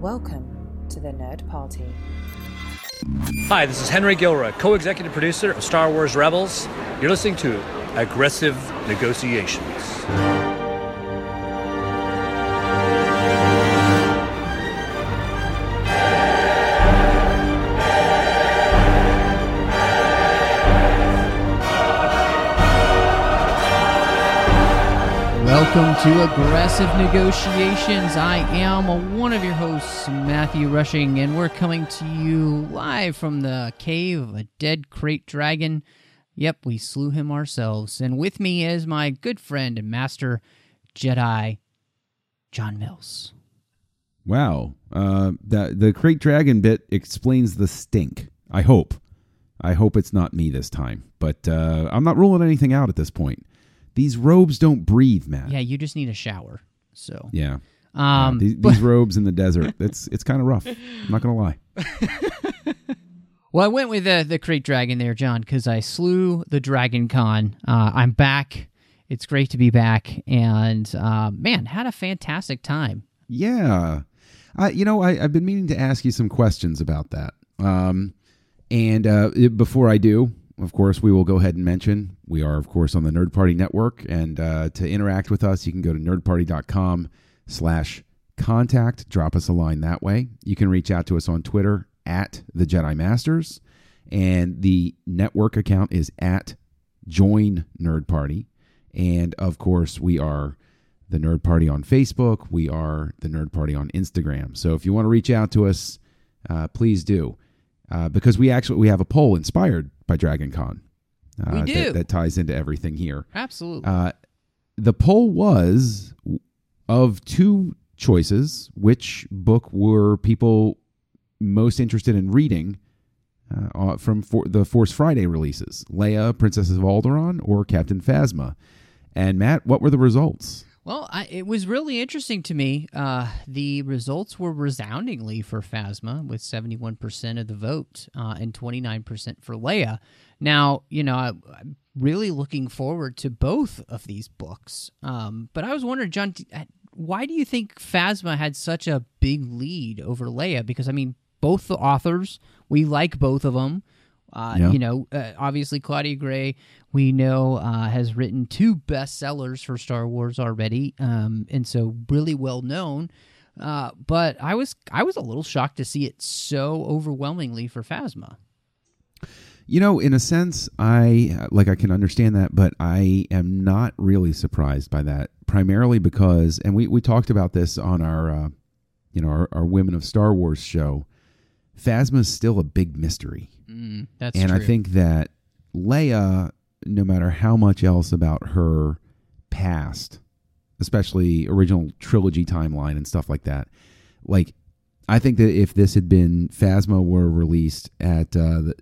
Welcome to the Nerd Party. Hi, this is Henry Gilroy, co-executive producer of Star Wars Rebels. You're listening to Aggressive Negotiations. Welcome to Aggressive Negotiations. I am one of your hosts, Matthew Rushing, and we're coming to you live from the cave of a dead krayt dragon. Yep, we slew him ourselves. And with me is my good friend and master Jedi, John Mills. Wow. The krayt dragon bit explains the stink. I hope it's not me this time. But I'm not ruling anything out at this point. These robes don't breathe, Matt. Yeah, you just need a shower. So yeah. These robes in the desert, it's kind of rough. I'm not going to lie. Well, I went with the krayt dragon there, John, because I slew the Dragon Con. I'm back. It's great to be back. And, man, had a fantastic time. Yeah. I've been meaning to ask you some questions about that. Before I do, of course, we will go ahead and mention we are, of course, on the Nerd Party Network. And to interact with us, you can go to nerdparty.com/contact. Drop us a line that way. You can reach out to us on Twitter at the Jedi Masters. And the network account is at Join Nerd Party. And, of course, we are the Nerd Party on Facebook. We are the Nerd Party on Instagram. So if you want to reach out to us, please do. Because we have a poll inspired by Dragon Con. We do. That ties into everything here. Absolutely. The poll was of two choices. Which book were people most interested in reading from the Force Friday releases? Leia, Princess of Alderaan, or Captain Phasma? And Matt, what were the results? Well, it was really interesting to me. The results were resoundingly for Phasma, with 71% of the vote and 29% for Leia. Now, I'm really looking forward to both of these books. But I was wondering, John, why do you think Phasma had such a big lead over Leia? Because, both the authors, we like both of them. Obviously Claudia Gray, we know, has written 2 bestsellers for Star Wars already, and so really well known. But I was a little shocked to see it so overwhelmingly for Phasma. In a sense, I can understand that, but I am not really surprised by that. Primarily because, and we talked about this on our Women of Star Wars show. Phasma is still a big mystery. That's and true. I think that Leia, no matter how much else about her past, especially original trilogy timeline and stuff like that, I think that if this had been Phasma were released at at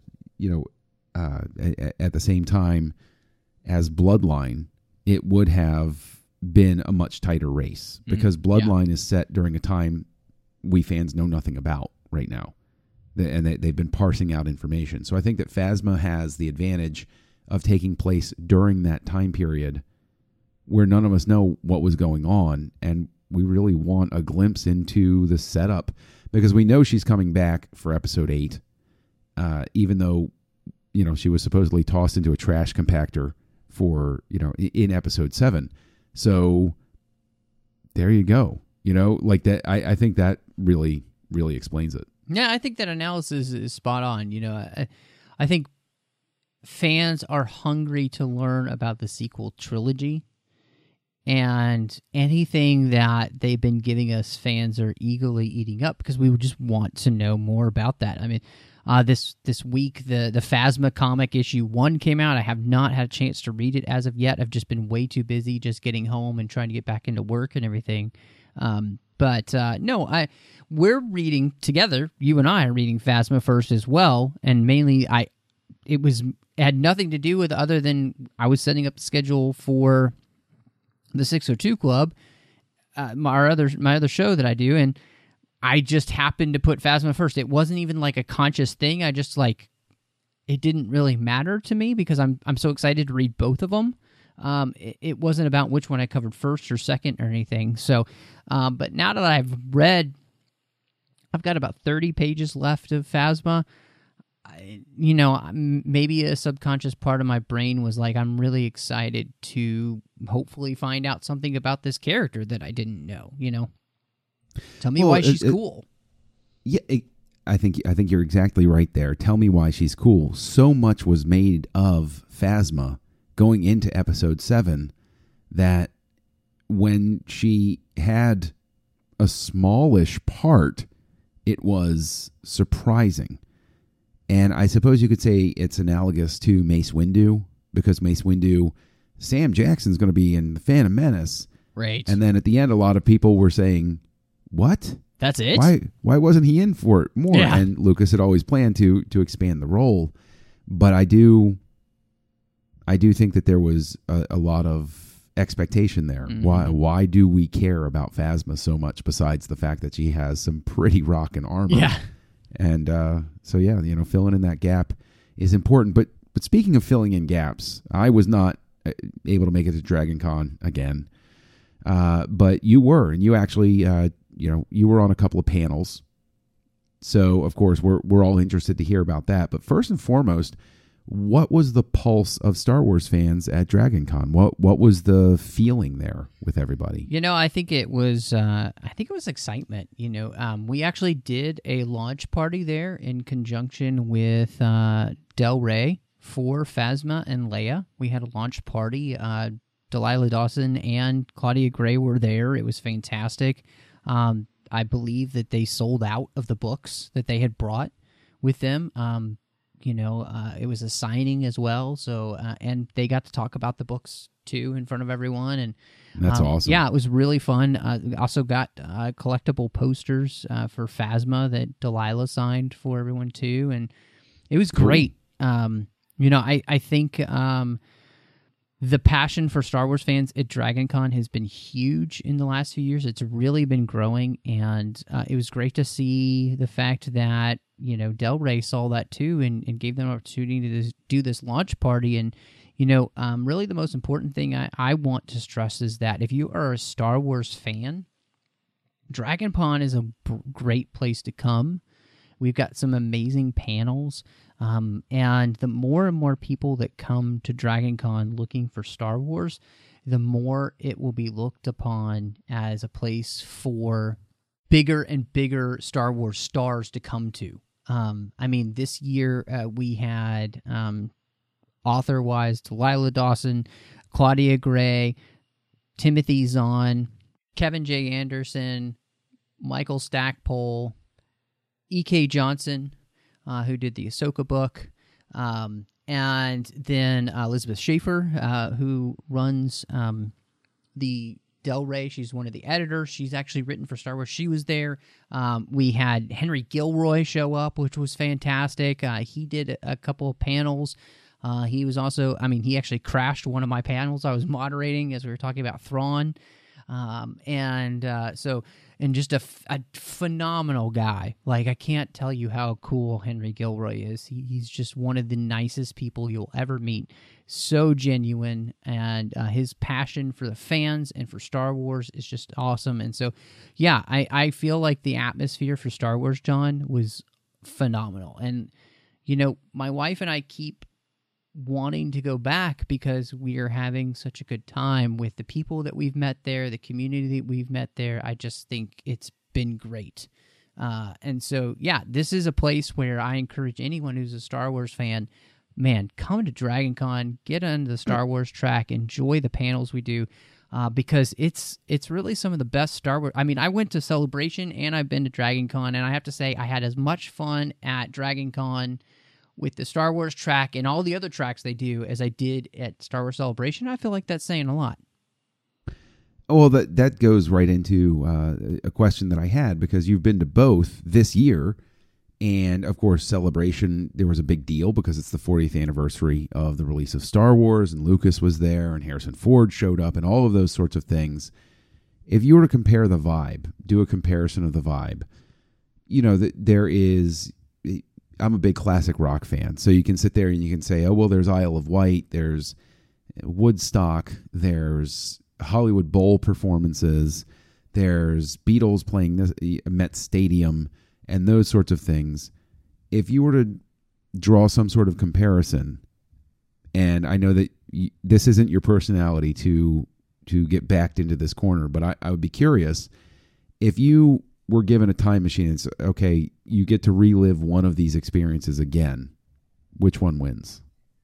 the same time as Bloodline, it would have been a much tighter race because Bloodline is set during a time we fans know nothing about right now. And they've been parsing out information. So I think that Phasma has the advantage of taking place during that time period where none of us know what was going on, and we really want a glimpse into the setup because we know she's coming back for Episode 8, even though she was supposedly tossed into a trash compactor for in Episode 7. So there you go. That. I think that really, really explains it. Yeah, I think that analysis is spot on. I think fans are hungry to learn about the sequel trilogy, and anything that they've been giving us, fans are eagerly eating up because we would just want to know more about that. This week, the Phasma comic issue 1 came out. I have not had a chance to read it as of yet. I've just been way too busy just getting home and trying to get back into work and everything. We're reading together. You and I are reading Phasma first as well, and mainly it had nothing to do with other than I was setting up the schedule for the 602 Club, my other show that I do, and I just happened to put Phasma first. It wasn't even like a conscious thing. I just it didn't really matter to me because I'm so excited to read both of them. It wasn't about which one I covered first or second or anything. So, but now that I've read I've got about 30 pages left of Phasma. Maybe a subconscious part of my brain was like, I'm really excited to hopefully find out something about this character that I didn't know, Tell me why she's cool. Yeah, I think you're exactly right there. Tell me why she's cool. So much was made of Phasma going into episode 7 that when she had a smallish part, it was surprising. And I suppose you could say it's analogous to Mace Windu, because Mace Windu, Sam Jackson's going to be in The Phantom Menace. Right. And then at the end, a lot of people were saying, what? That's it? Why wasn't he in for it more? Yeah. And Lucas had always planned to expand the role. But I do think that there was a lot of expectation there. Mm-hmm. Why do we care about Phasma so much besides the fact that she has some pretty rockin' armor? Yeah. And filling in that gap is important. But speaking of filling in gaps, I was not able to make it to Dragon Con again. But you were, and you actually, you were on a couple of panels. So, of course, we're all interested to hear about that. But first and foremost, what was the pulse of Star Wars fans at Dragon Con? What was the feeling there with everybody? I think it was excitement. We actually did a launch party there in conjunction with Del Rey for Phasma and Leia. We had a launch party. Delilah Dawson and Claudia Gray were there. It was fantastic. I believe that they sold out of the books that they had brought with them. It was a signing as well. So, and they got to talk about the books too in front of everyone. And that's awesome. Yeah, it was really fun. Also got collectible posters for Phasma that Delilah signed for everyone too. And it was great. I think the passion for Star Wars fans at Dragon Con has been huge in the last few years. It's really been growing, and it was great to see the fact that, Del Rey saw that too and gave them an opportunity to do this launch party. And, really the most important thing I want to stress is that if you are a Star Wars fan, Dragon Con is a great place to come. We've got some amazing panels. And the more and more people that come to Dragon Con looking for Star Wars, the more it will be looked upon as a place for bigger and bigger Star Wars stars to come to. This year we had author-wise Delilah Dawson, Claudia Gray, Timothy Zahn, Kevin J. Anderson, Michael Stackpole, E.K. Johnson, who did the Ahsoka book, and then Elizabeth Schaefer, who runs the Del Rey. She's one of the editors. She's actually written for Star Wars. She was there. We had Henry Gilroy show up, which was fantastic. He did a couple of panels. He was also, he actually crashed one of my panels I was moderating as we were talking about Thrawn. And just a phenomenal guy. Like, I can't tell you how cool Henry Gilroy is. He's just one of the nicest people you'll ever meet. So genuine, and his passion for the fans and for Star Wars is just awesome. And so, yeah, I feel like the atmosphere for Star Wars, John, was phenomenal. And, my wife and I keep wanting to go back because we are having such a good time with the people that we've met there, the community that we've met there. I just think it's been great. And so, yeah, this is a place where I encourage anyone who's a Star Wars fan, man, come to Dragon Con, get on the Star Wars track, enjoy the panels we do, because it's really some of the best Star Wars. I went to Celebration and I've been to Dragon Con, and I have to say I had as much fun at Dragon Con with the Star Wars track and all the other tracks they do as I did at Star Wars Celebration. I feel like that's saying a lot. Well, that goes right into a question that I had, because you've been to both this year, and of course Celebration, there was a big deal because it's the 40th anniversary of the release of Star Wars, and Lucas was there, and Harrison Ford showed up, and all of those sorts of things. If you were to compare the vibe, do a comparison of the vibe, there is... I'm a big classic rock fan, so you can sit there and you can say, oh, well, there's Isle of Wight, there's Woodstock, there's Hollywood Bowl performances, there's Beatles playing this Met Stadium, and those sorts of things. If you were to draw some sort of comparison, and I know that this isn't your personality to get backed into this corner, but I would be curious if you were given a time machine and it's, okay, you get to relive one of these experiences again, which one wins?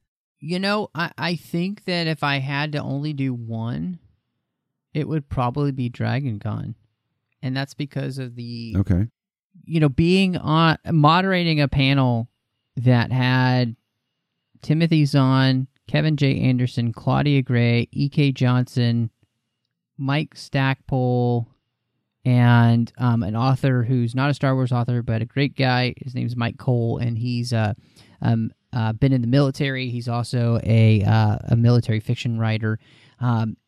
I think that if I had to only do one, it would probably be Dragon Con. And that's because of the, being on, moderating a panel that had Timothy Zahn, Kevin J. Anderson, Claudia Gray, E.K. Johnson, Mike Stackpole, and an author who's not a Star Wars author, but a great guy. His name's Mike Cole, and he's been in the military. He's also a military fiction writer, and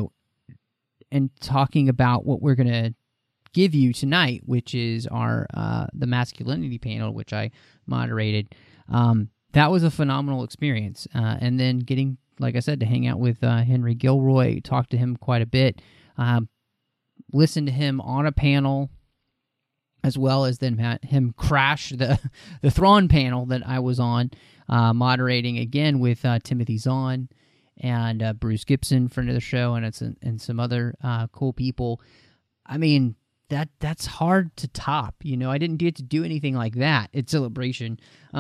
talking about what we're going to give you tonight, which is our the masculinity panel, which I moderated. That was a phenomenal experience. And then getting, like I said, to hang out with Henry Gilroy, talk to him quite a bit, listen to him on a panel, as well as then him crash the Thrawn panel that I was on, moderating again with Timothy Zahn and Bruce Gibson, friend of the show, and some other cool people. I mean, that's hard to top. I didn't get to do anything like that at Celebration.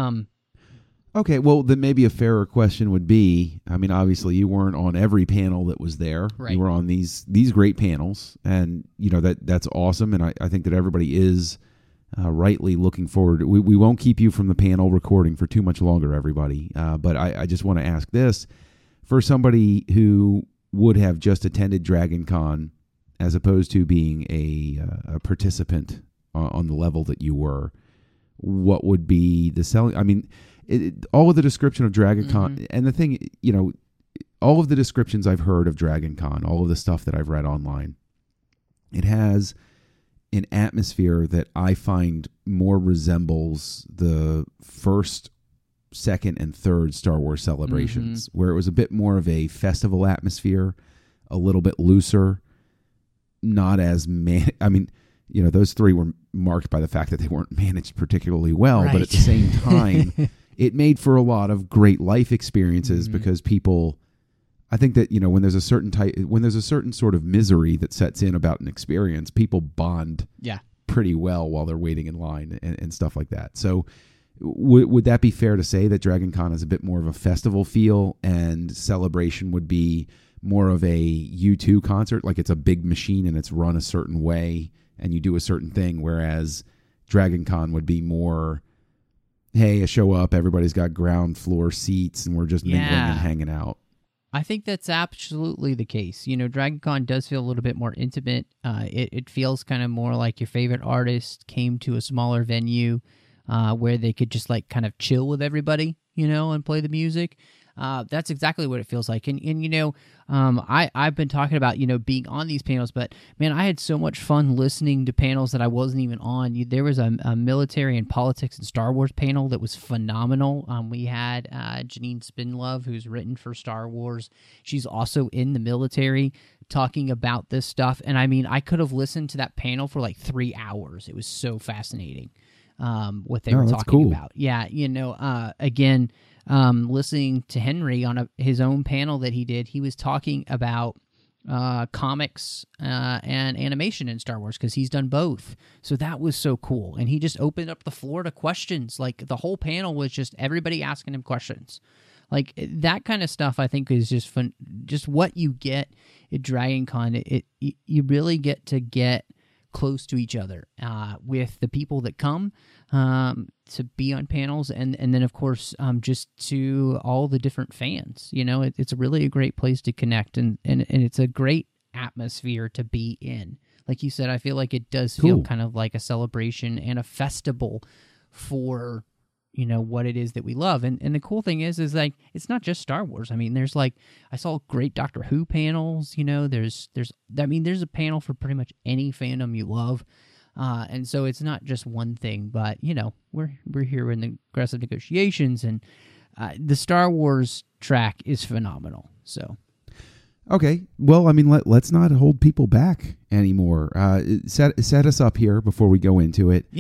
Okay, well, then maybe a fairer question would be, I mean, obviously you weren't on every panel that was there. Right. You were on these great panels, and that's awesome, and I think that everybody is rightly looking forward. We won't keep you from the panel recording for too much longer, everybody, but I just want to ask this. For somebody who would have just attended Dragon Con as opposed to being a participant on the level that you were, what would be the selling? I mean, all of the description of Dragon Con, and the thing, all of the descriptions I've heard of Dragon Con, all of the stuff that I've read online, it has an atmosphere that I find more resembles the first, second, and third Star Wars celebrations, where it was a bit more of a festival atmosphere, a little bit looser, not as those three were marked by the fact that they weren't managed particularly well, right. But at the same time, it made for a lot of great life experiences because people, I think that, when there's a certain sort of misery that sets in about an experience, people bond pretty well while they're waiting in line and stuff like that. So would that be fair to say that Dragon Con is a bit more of a festival feel and Celebration would be more of a U2 concert, like it's a big machine and it's run a certain way and you do a certain thing, whereas Dragon Con would be more, hey, I show up, everybody's got ground floor seats, and we're just mingling and hanging out. I think that's absolutely the case. Dragon Con does feel a little bit more intimate. It feels kind of more like your favorite artist came to a smaller venue where they could just kind of chill with everybody, and play the music. That's exactly what it feels like. And I've been talking about, being on these panels, but man, I had so much fun listening to panels that I wasn't even on. There was a military and politics and Star Wars panel that was phenomenal. We had Janine Spinlove, who's written for Star Wars. She's also in the military talking about this stuff. And I mean, I could have listened to that panel for 3 hours. It was so fascinating what they were talking about. Yeah, again, listening to Henry on his own panel that he did, he was talking about comics and animation in Star Wars because he's done both. So that was so cool. And he just opened up the floor to questions. The whole panel was just everybody asking him questions. That kind of stuff I think is just fun. Just what you get at Dragon Con, you really get to get close to each other with the people that come to be on panels, and then of course just to all the different fans. It's really a great place to connect, and it's a great atmosphere to be in. Like you said, I feel like it does feel kind of like a celebration and a festival for what it is that we love. And the cool thing is it's not just Star Wars. I mean, there's I saw great Doctor Who panels, there's a panel for pretty much any fandom you love. And so it's not just one thing, but we're here in the Aggressive Negotiations, and the Star Wars track is phenomenal. So okay, well, I mean, let's not hold people back anymore. Set us up here before we go into it. Yeah.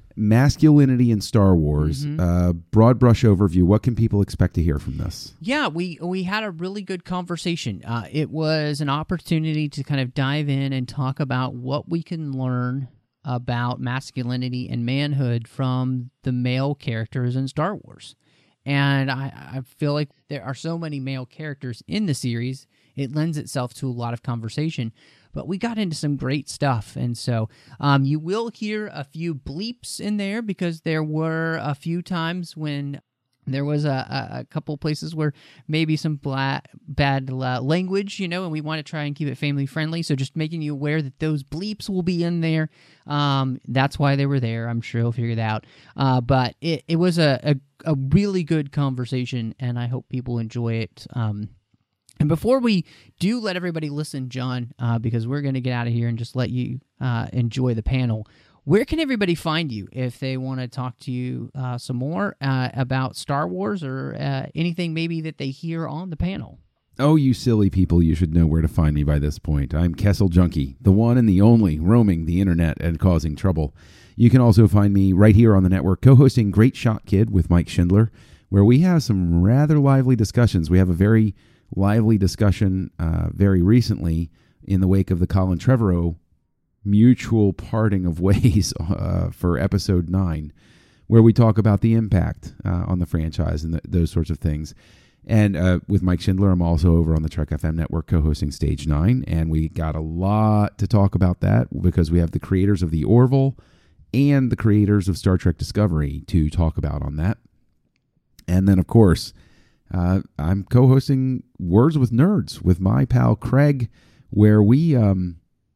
masculinity in Star Wars. Broad brush overview. What can people expect to hear from this? Yeah, we had a really good conversation. It was an opportunity to kind of dive in and talk about what we can learn about masculinity and manhood from the male characters in Star Wars. And I feel like there are so many male characters in the series, it lends itself to a lot of conversation. But we got into some great stuff, and so you will hear a few bleeps in there because there were a few times when there was a couple places where maybe some bad language, and we want to try and keep it family friendly. So just making you aware that those bleeps will be in there. That's why they were there. I'm sure you'll figure it out. But it was a really good conversation, and I hope people enjoy it. And before we do let everybody listen, John, because we're going to get out of here and just let you enjoy the panel, where can everybody find you if they want to talk to you some more about Star Wars or anything maybe that they hear on the panel? Oh, you silly people, you should know where to find me by this point. I'm Kessel Junkie, the one and the only roaming the internet and causing trouble. You can also find me right here on the network co-hosting Great Shot Kid with Mike Schindler, where we have some rather lively discussions. We have a very lively discussion very recently in the wake of the Colin Trevorrow mutual parting of ways for episode 9, where we talk about the impact on the franchise and those sorts of things. And with Mike Schindler, I'm also over on the Trek FM network co-hosting Stage 9, and we got a lot to talk about that because we have the creators of the Orville and the creators of Star Trek Discovery to talk about on that. And then, of course, I'm co-hosting Words with Nerds with my pal Craig, where we, you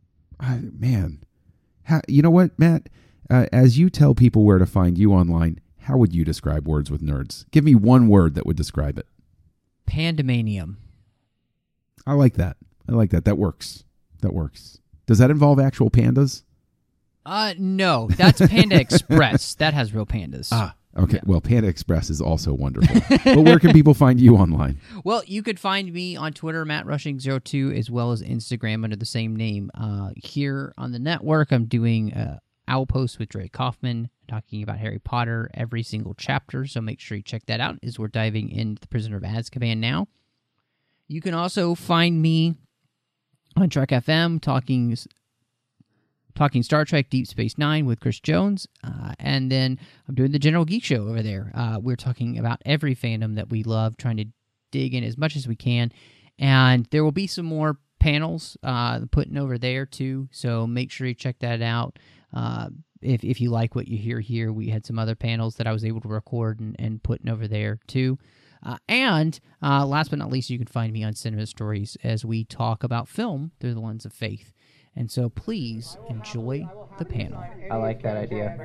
know what, Matt? As you tell people where to find you online, how would you describe Words with Nerds? Give me one word that would describe it. Pandemanium. I like that. That works. Does that involve actual pandas? No, that's Panda Express. That has real pandas. Okay, well, Panda Express is also wonderful. But where can people find you online? Well, you could find me on Twitter, MattRushing02, as well as Instagram under the same name. Here on the network, I'm doing Owl Post with Dre Kaufman, talking about Harry Potter every single chapter, so make sure you check that out as we're diving into The Prisoner of Azkaban now. You can also find me on Trek FM talking Star Trek Deep Space Nine with Chris Jones, and then I'm doing the General Geek Show over there. We're talking about every fandom that we love, trying to dig in as much as we can, and there will be some more panels putting over there too, so make sure you check that out. If you like what you hear here, we had some other panels that I was able to record and putting over there too. And last but not least, you can find me on Cinema Stories as we talk about film through the lens of faith. And so please enjoy the panel. I like that idea.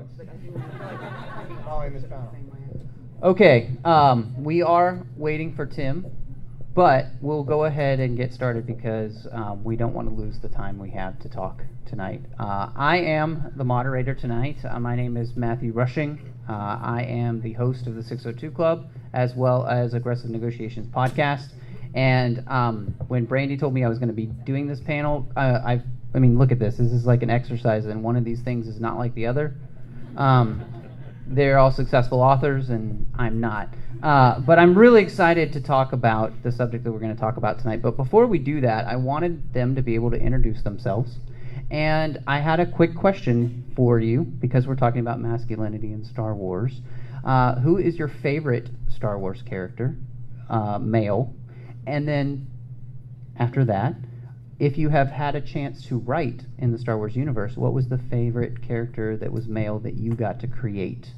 Okay, we are waiting for Tim, but we'll go ahead and get started because we don't want to lose the time we have to talk tonight. I am the moderator tonight. My name is Matthew Rushing. I am the host of the 602 Club, as well as Aggressive Negotiations podcast. And when Brandy told me I was going to be doing this panel, I mean, look at this. This is like an exercise, and one of these things is not like the other. They're all successful authors, and I'm not. But I'm really excited to talk about the subject that we're going to talk about tonight. But before we do that, I wanted them to be able to introduce themselves. And I had a quick question for you, because we're talking about masculinity in Star Wars. Who is your favorite Star Wars character, male? And then, after that, if you have had a chance to write in the Star Wars universe, what was the favorite character that was male that you got to create?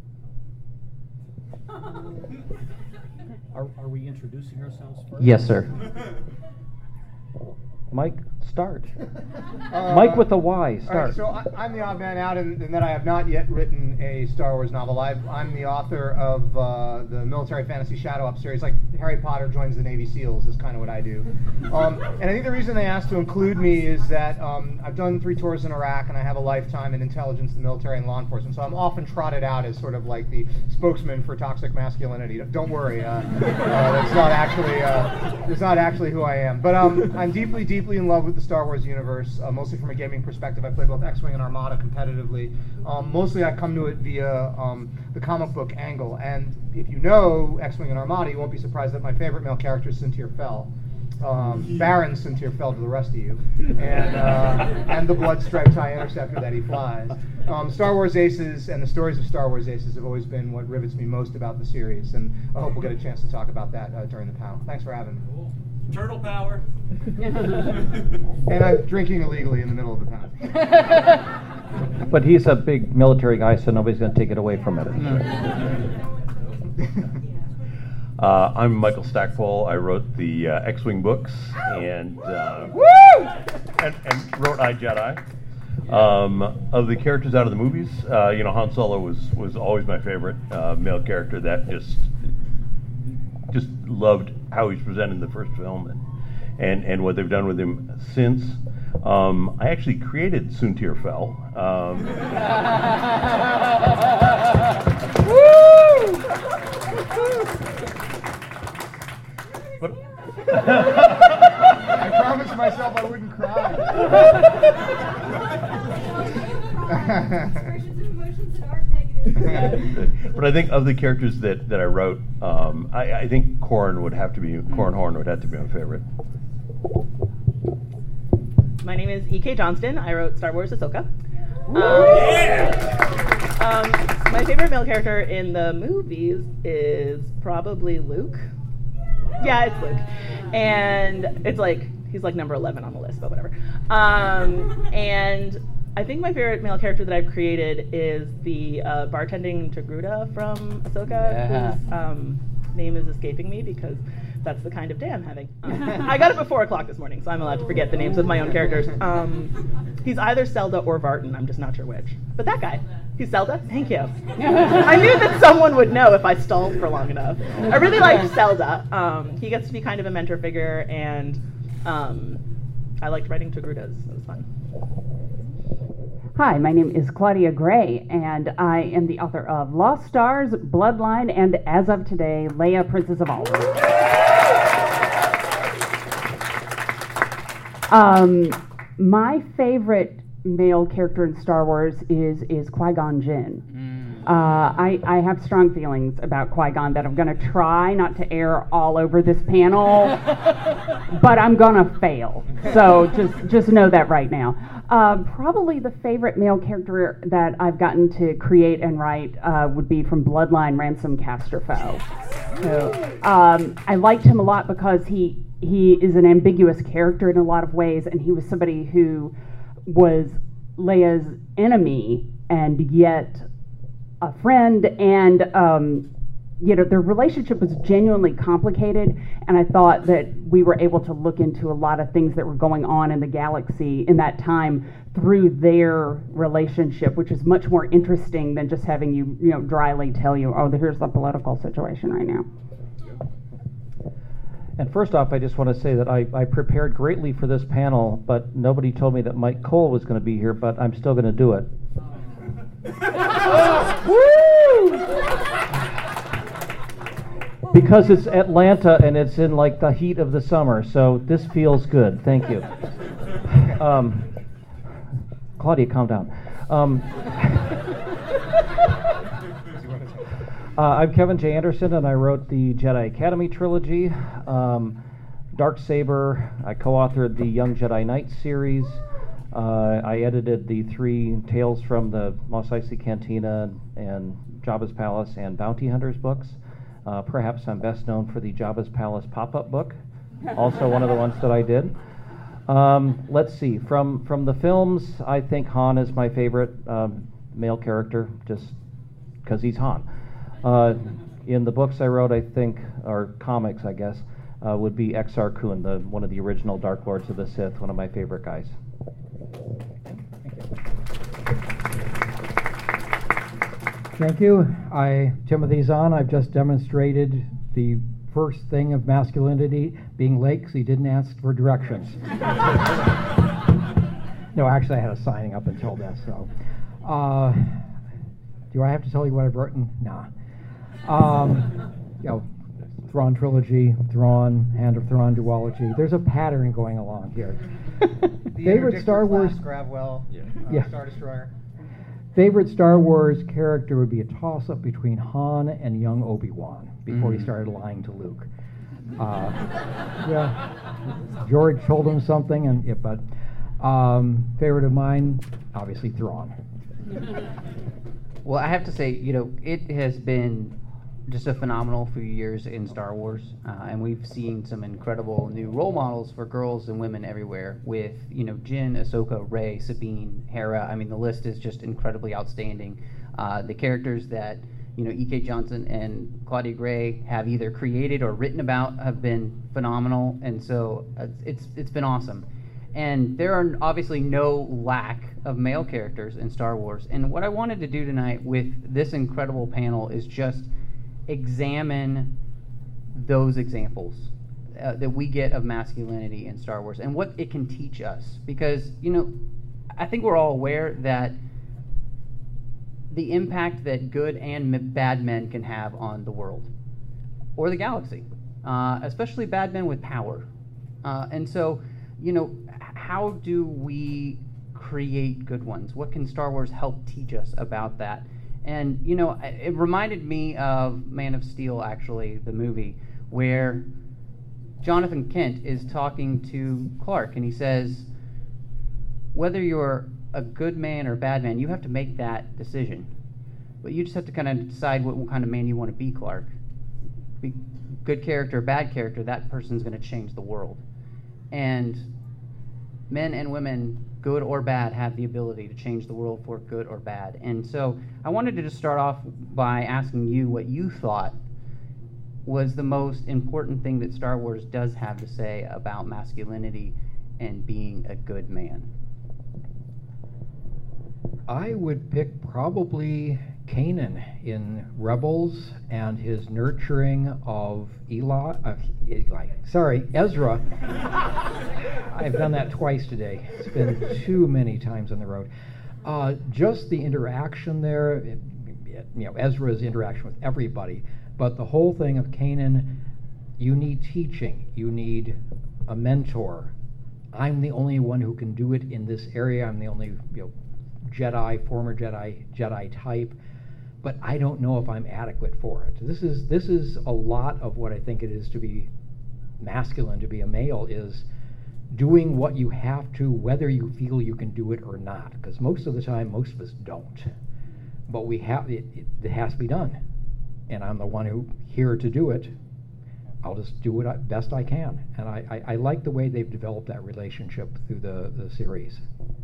Are we introducing ourselves first? Yes, sir. Mike, start. Mike with the Y, start. All right, so I'm the odd man out in that I have not yet written a Star Wars novel. I'm the author of the Military Fantasy Shadow Up series. Like, Harry Potter joins the Navy SEALs is kind of what I do. And I think the reason they asked to include me is that I've done 3 tours in Iraq, and I have a lifetime in intelligence, the military, and law enforcement. So I'm often trotted out as sort of like the spokesman for toxic masculinity. Don't worry, that's not actually who I am. But I'm deeply, deeply in love with the Star Wars universe, mostly from a gaming perspective. I play both X-Wing and Armada competitively. Mostly I come to it via the comic book angle. And if you know X-Wing and Armada, you won't be surprised that my favorite male character is Cynthia Fell. Baron Cynthia Fell to the rest of you. And the blood-striped TIE Interceptor that he flies. Star Wars Aces and the stories of Star Wars Aces have always been what rivets me most about the series. And I hope we'll get a chance to talk about that during the panel. Thanks for having me. Cool. Turtle power. And I'm drinking illegally in the middle of the panel. But he's a big military guy, so nobody's going to take it away from it. I'm Michael Stackpole. I wrote the X-Wing books and wrote I, Jedi. Of the characters out of the movies, Han Solo was always my favorite male character. That just loved how he's presented in the first film and what they've done with him since. I actually created Soontir Fel. But I promised myself I wouldn't cry. But I think of the characters that I wrote, I think Corran Horn would have to be my favorite. My name is E.K. Johnston. I wrote Star Wars Ahsoka. My favorite male character in the movies is probably Luke. Yeah, it's Luke. And it's like, he's like number 11 on the list, but whatever. And I think my favorite male character that I've created is the bartending Togruta from Ahsoka, whose name is escaping me because that's the kind of day I'm having. I got it before 4 o'clock this morning, so I'm allowed to forget the names of my own characters. He's either Zelda or Vartan, I'm just not sure which. But that guy, he's Zelda? Thank you. I knew that someone would know if I stalled for long enough. I really liked Zelda. He gets to be kind of a mentor figure, and I liked writing Togrutas. It was fun. Hi, my name is Claudia Gray, and I am the author of Lost Stars, Bloodline, and as of today, Leia, Princess of Alderaan. My favorite male character in Star Wars is Qui-Gon Jinn. I have strong feelings about Qui-Gon that I'm going to try not to air all over this panel, but I'm going to fail. So just know that right now. Probably the favorite male character that I've gotten to create and write would be from Bloodline, Ransom Casterfoe. So, I liked him a lot because he is an ambiguous character in a lot of ways, and he was somebody who was Leia's enemy and yet a friend, and their relationship was genuinely complicated, and I thought that we were able to look into a lot of things that were going on in the galaxy in that time through their relationship, which is much more interesting than just having you dryly tell you, oh, here's the political situation right now. And first off, I just want to say that I prepared greatly for this panel, but nobody told me that Mike Cole was going to be here, but I'm still going to do it. Because it's Atlanta and it's in like the heat of the summer, so this feels good. Thank you. Claudia, calm down. I'm Kevin J. Anderson, and I wrote the Jedi Academy trilogy, Darksaber. I co-authored the Young Jedi Knight series. I edited the 3 Tales from the Mos Eisley Cantina and Jabba's Palace and Bounty Hunters books. Perhaps I'm best known for the Jabba's Palace pop-up book, also one of the ones that I did. Let's see, from the films, I think Han is my favorite male character, just because he's Han. In the books I wrote, I think, or comics, I guess, would be Exar Kun, one of the original Dark Lords of the Sith, one of my favorite guys. Thank you. Timothy Zahn. I've just demonstrated the first thing of masculinity being late because he didn't ask for directions. No, actually, I had a signing up until this. So, do I have to tell you what I've written? Nah. Thrawn trilogy, Thrawn, Hand of Thrawn duology. There's a pattern going along here. Favorite Star Wars. Gravwell, Yeah. Star Destroyer. Favorite Star Wars character would be a toss-up between Han and young Obi-Wan before he started lying to Luke. George told him something, but favorite of mine, obviously Thrawn. Well, I have to say, it has been just a phenomenal few years in Star Wars, and we've seen some incredible new role models for girls and women everywhere with, Jyn, Ahsoka, Rey, Sabine, Hera. I mean, the list is just incredibly outstanding. The characters that, E.K. Johnson and Claudia Gray have either created or written about have been phenomenal, and so it's been awesome. And there are obviously no lack of male characters in Star Wars, and what I wanted to do tonight with this incredible panel is just examine those examples that we get of masculinity in Star Wars and what it can teach us. Because, I think we're all aware that the impact that good and bad men can have on the world or the galaxy, especially bad men with power. And so, how do we create good ones? What can Star Wars help teach us about that? And, it reminded me of Man of Steel, actually, the movie, where Jonathan Kent is talking to Clark, and he says, whether you're a good man or a bad man, you have to make that decision. But you just have to kind of decide what kind of man you want to be, Clark. Be good character or bad character, that person's going to change the world. And men and women, good or bad, have the ability to change the world for good or bad. And so I wanted to just start off by asking you what you thought was the most important thing that Star Wars does have to say about masculinity and being a good man. I would pick probably Kanan in Rebels and his nurturing of Ezra. I've done that twice today. It's been too many times on the road. Just the interaction there, Ezra's interaction with everybody, but the whole thing of Kanan, you need teaching, you need a mentor. I'm the only one who can do it in this area. I'm the only former Jedi type, but I don't know if I'm adequate for it. This is a lot of what I think it is to be masculine, to be a male, is doing what you have to, whether you feel you can do it or not. Because most of the time, most of us don't. But we have it has to be done, and I'm the one who here to do it. I'll just do it best I can, and I like the way they've developed that relationship through the series.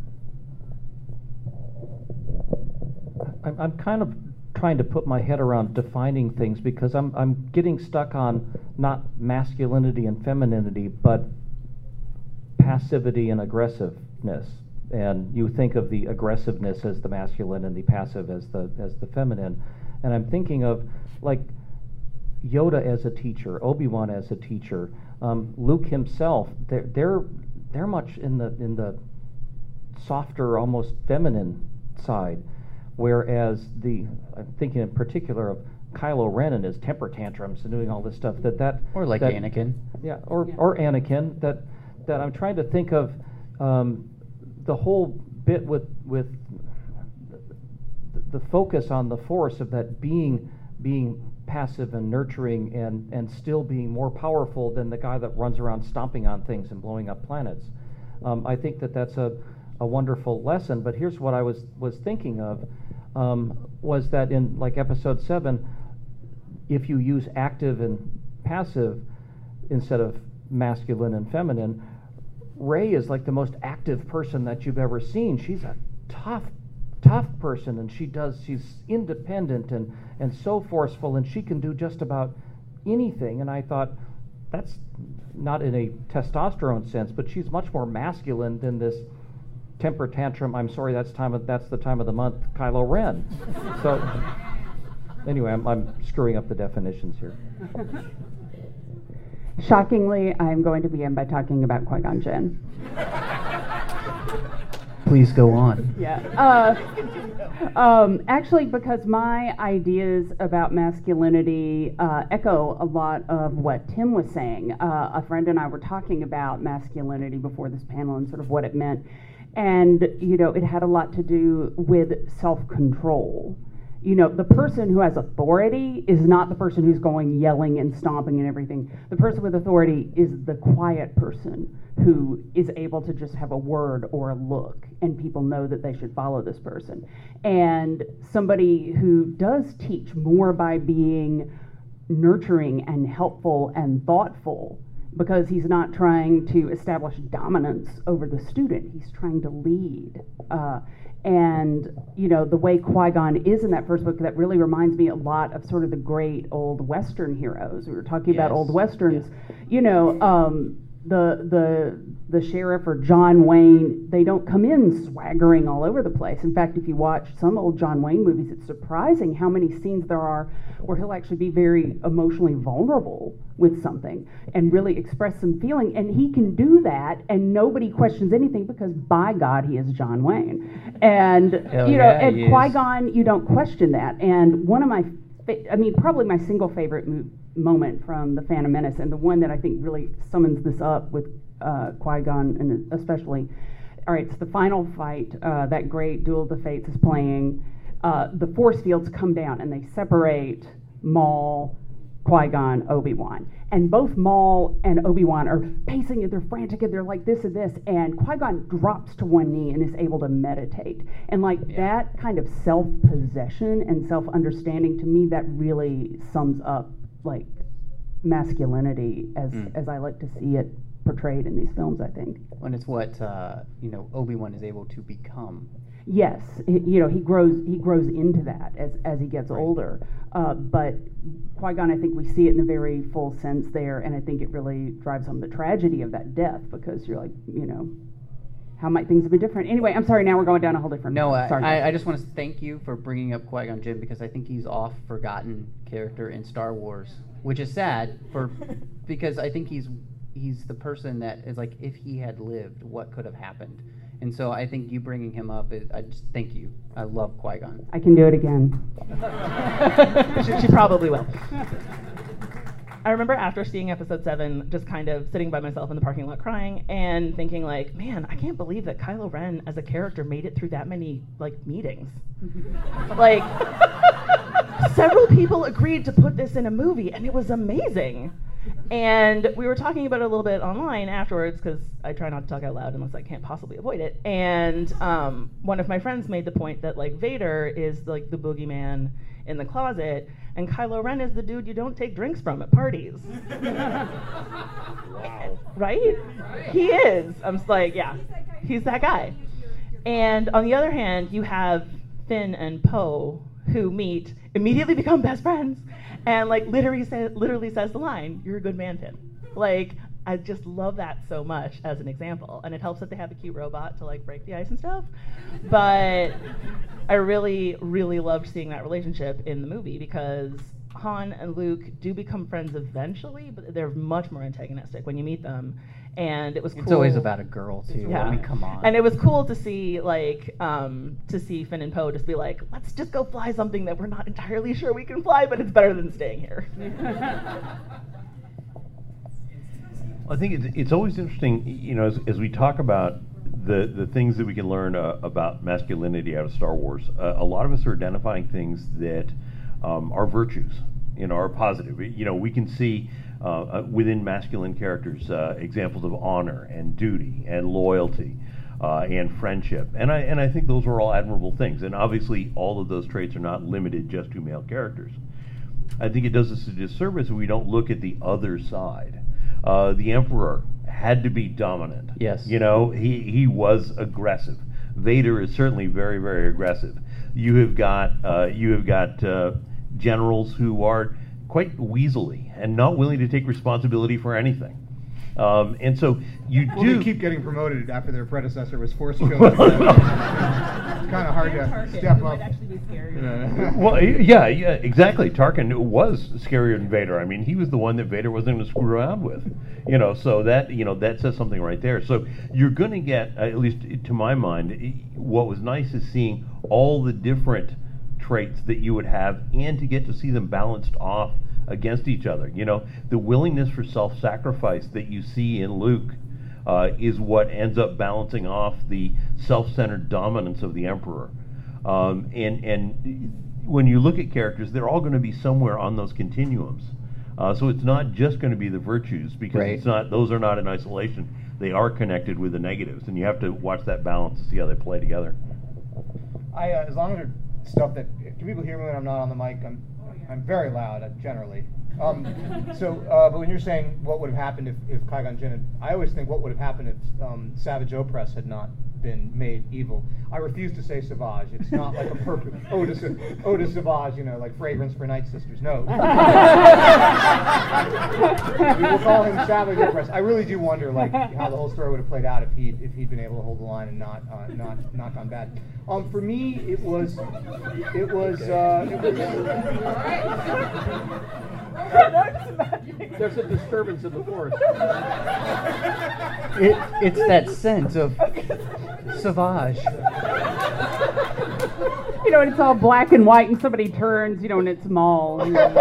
I'm kind of trying to put my head around defining things because I'm getting stuck on not masculinity and femininity, but passivity and aggressiveness. And you think of the aggressiveness as the masculine and the passive as the feminine. And I'm thinking of like Yoda as a teacher, Obi-Wan as a teacher, Luke himself. They're much in the softer, almost feminine side. Whereas I'm thinking in particular of Kylo Ren and his temper tantrums and doing all this stuff or Anakin. Yeah, or Anakin that I'm trying to think of the whole bit with the focus on the Force of that being passive and nurturing and still being more powerful than the guy that runs around stomping on things and blowing up planets. I think that's a wonderful lesson. But here's what I was thinking of, was that in like episode 7, if you use active and passive instead of masculine and feminine, Rey is like the most active person that you've ever seen. She's a tough person, and she's independent and so forceful, and she can do just about anything. And I thought, that's not in a testosterone sense, but she's much more masculine than this temper tantrum. I'm sorry, that's the time of the month, Kylo Ren. So anyway, I'm screwing up the definitions here. Shockingly, I'm going to begin by talking about Qui-Gon Jinn. Please go on. Yeah. Actually, because my ideas about masculinity echo a lot of what Tim was saying. A friend and I were talking about masculinity before this panel and sort of what it meant. And, it had a lot to do with self-control. The person who has authority is not the person who's going yelling and stomping and everything. The person with authority is the quiet person who is able to just have a word or a look, and people know that they should follow this person. And somebody who does teach more by being nurturing and helpful and thoughtful, because he's not trying to establish dominance over the student. He's trying to lead. And, the way Qui-Gon is in that first book, that really reminds me a lot of sort of the great old Western heroes. We were talking about old Westerns. The sheriff or John Wayne, they don't come in swaggering all over the place. In fact, if you watch some old John Wayne movies, it's surprising how many scenes there are where he'll actually be very emotionally vulnerable with something and really express some feeling. And he can do that, and nobody questions anything because, by God, he is John Wayne. And, at Qui-Gon, you don't question that. And one of my, probably my single favorite moment from The Phantom Menace, and the one that I think really summons this up with Qui-Gon, and especially, all right, it's the final fight, that great Duel of the Fates is playing. The force fields come down and they separate Maul, Qui-Gon, Obi-Wan. And both Maul and Obi-Wan are pacing and they're frantic and they're like this and this, and Qui-Gon drops to one knee and is able to meditate. And that kind of self-possession and self-understanding, to me, that really sums up masculinity as I like to see it portrayed in these films, I think. And it's what Obi-Wan is able to become. Yes, he grows into that as he gets older. But Qui-Gon, I think we see it in a very full sense there, and I think it really drives home the tragedy of that death, because you're like, how might things have been different? Anyway, I'm sorry, now we're going down a whole different... No, I just want to thank you for bringing up Qui-Gon Jinn, because I think he's oft-forgotten character in Star Wars, which is sad, because I think he's the person that is like, if he had lived, what could have happened? And so I think you bringing him up, I just thank you. I love Qui-Gon. I can do it again. She probably will. I remember after seeing episode 7, just kind of sitting by myself in the parking lot crying and thinking man, I can't believe that Kylo Ren as a character made it through that many meetings. Several people agreed to put this in a movie, and it was amazing. And we were talking about it a little bit online afterwards, because I try not to talk out loud unless I can't possibly avoid it. And one of my friends made the point that Vader is the boogeyman in the closet, and Kylo Ren is the dude you don't take drinks from at parties. Wow. Right? He is. I'm just yeah, he's that guy. And on the other hand, you have Finn and Poe, who meet, immediately become best friends, and literally says the line, "You're a good man, Finn." I just love that so much as an example, and it helps that they have a cute robot to break the ice and stuff. But I really, really loved seeing that relationship in the movie, because Han and Luke do become friends eventually, but they're much more antagonistic when you meet them. And it was cool. It's always about a girl too. Yeah. Come on. And it was cool to see Finn and Poe just be let's just go fly something that we're not entirely sure we can fly, but it's better than staying here. I think it's always interesting, as we talk about the things that we can learn about masculinity out of Star Wars. A lot of us are identifying things that are virtues, are positive. We can see within masculine characters examples of honor and duty and loyalty and friendship, and I think those are all admirable things. And obviously, all of those traits are not limited just to male characters. I think it does us a disservice if we don't look at the other side. The Emperor had to be dominant. Yes. He was aggressive. Vader is certainly very, very aggressive. You have got generals who are quite weaselly and not willing to take responsibility for anything. And so they keep getting promoted after their predecessor was force filled. kind of hard to Tarkin step might up. actually be scary. Well, yeah, exactly. Tarkin was scarier than Vader. I mean, he was the one that Vader wasn't going to screw around with. So that says something right there. So you're going to get, at least to my mind, what was nice is seeing all the different traits that you would have, and to get to see them balanced off against each other. The willingness for self-sacrifice that you see in Luke is what ends up balancing off the self-centered dominance of the Emperor. And when you look at characters, they're all going to be somewhere on those continuums. So it's not just going to be the virtues, because it's not; those are not in isolation. They are connected with the negatives, and you have to watch that balance to see how they play together. As long as there's stuff that, can people hear me when I'm not on the mic? I'm very loud generally. But when you're saying what would have happened if Qui-Gon Jinn I always think what would have happened if Savage Opress had not been made evil. I refuse to say Savage. It's not like a perfect Ode to Savage, like fragrance for Night Sisters. No. We will call him Savage Opress. I really do wonder how the whole story would have played out if he'd been able to hold the line and not gone bad. For me, it was. There's a disturbance in the force. It's that sense of Savage. And it's all black and white, and somebody turns, and it's Maul.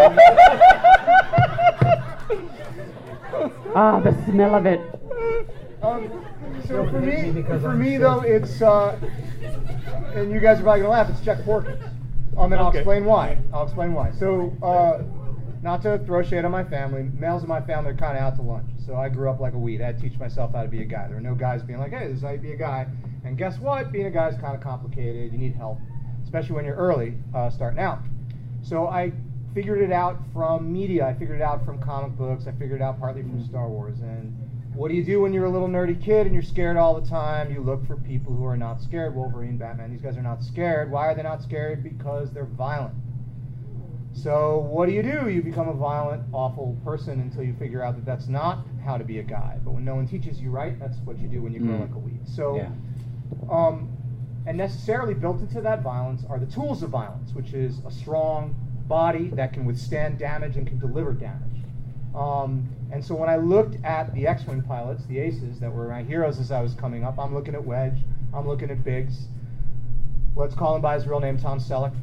The smell of it. So for me though, it's and you guys are probably gonna laugh. It's Jack Porkins. And I'll explain why. So, not to throw shade on my family, males in my family are kind of out to lunch. So I grew up like a weed. I had to teach myself how to be a guy. There were no guys being like, hey, this is how you be a guy. And guess what? Being a guy is kind of complicated. You need help, especially when you're early, starting out. So I figured it out from media. I figured it out from comic books. I figured it out partly from Star Wars. And what do you do when you're a little nerdy kid and you're scared all the time? You look for people who are not scared. Wolverine, Batman, these guys are not scared. Why are they not scared? Because they're violent. So what do? You become a violent, awful person until you figure out that that's not how to be a guy. But when no one teaches you right, that's what you do when you grow like a weed. So, and necessarily built into that violence are the tools of violence, which is a strong body that can withstand damage and can deliver damage. And so when I looked at the X-Wing pilots, the aces that were my heroes as I was coming up, I'm looking at Wedge, I'm looking at Biggs. Let's call him by his real name, Tom Selleck.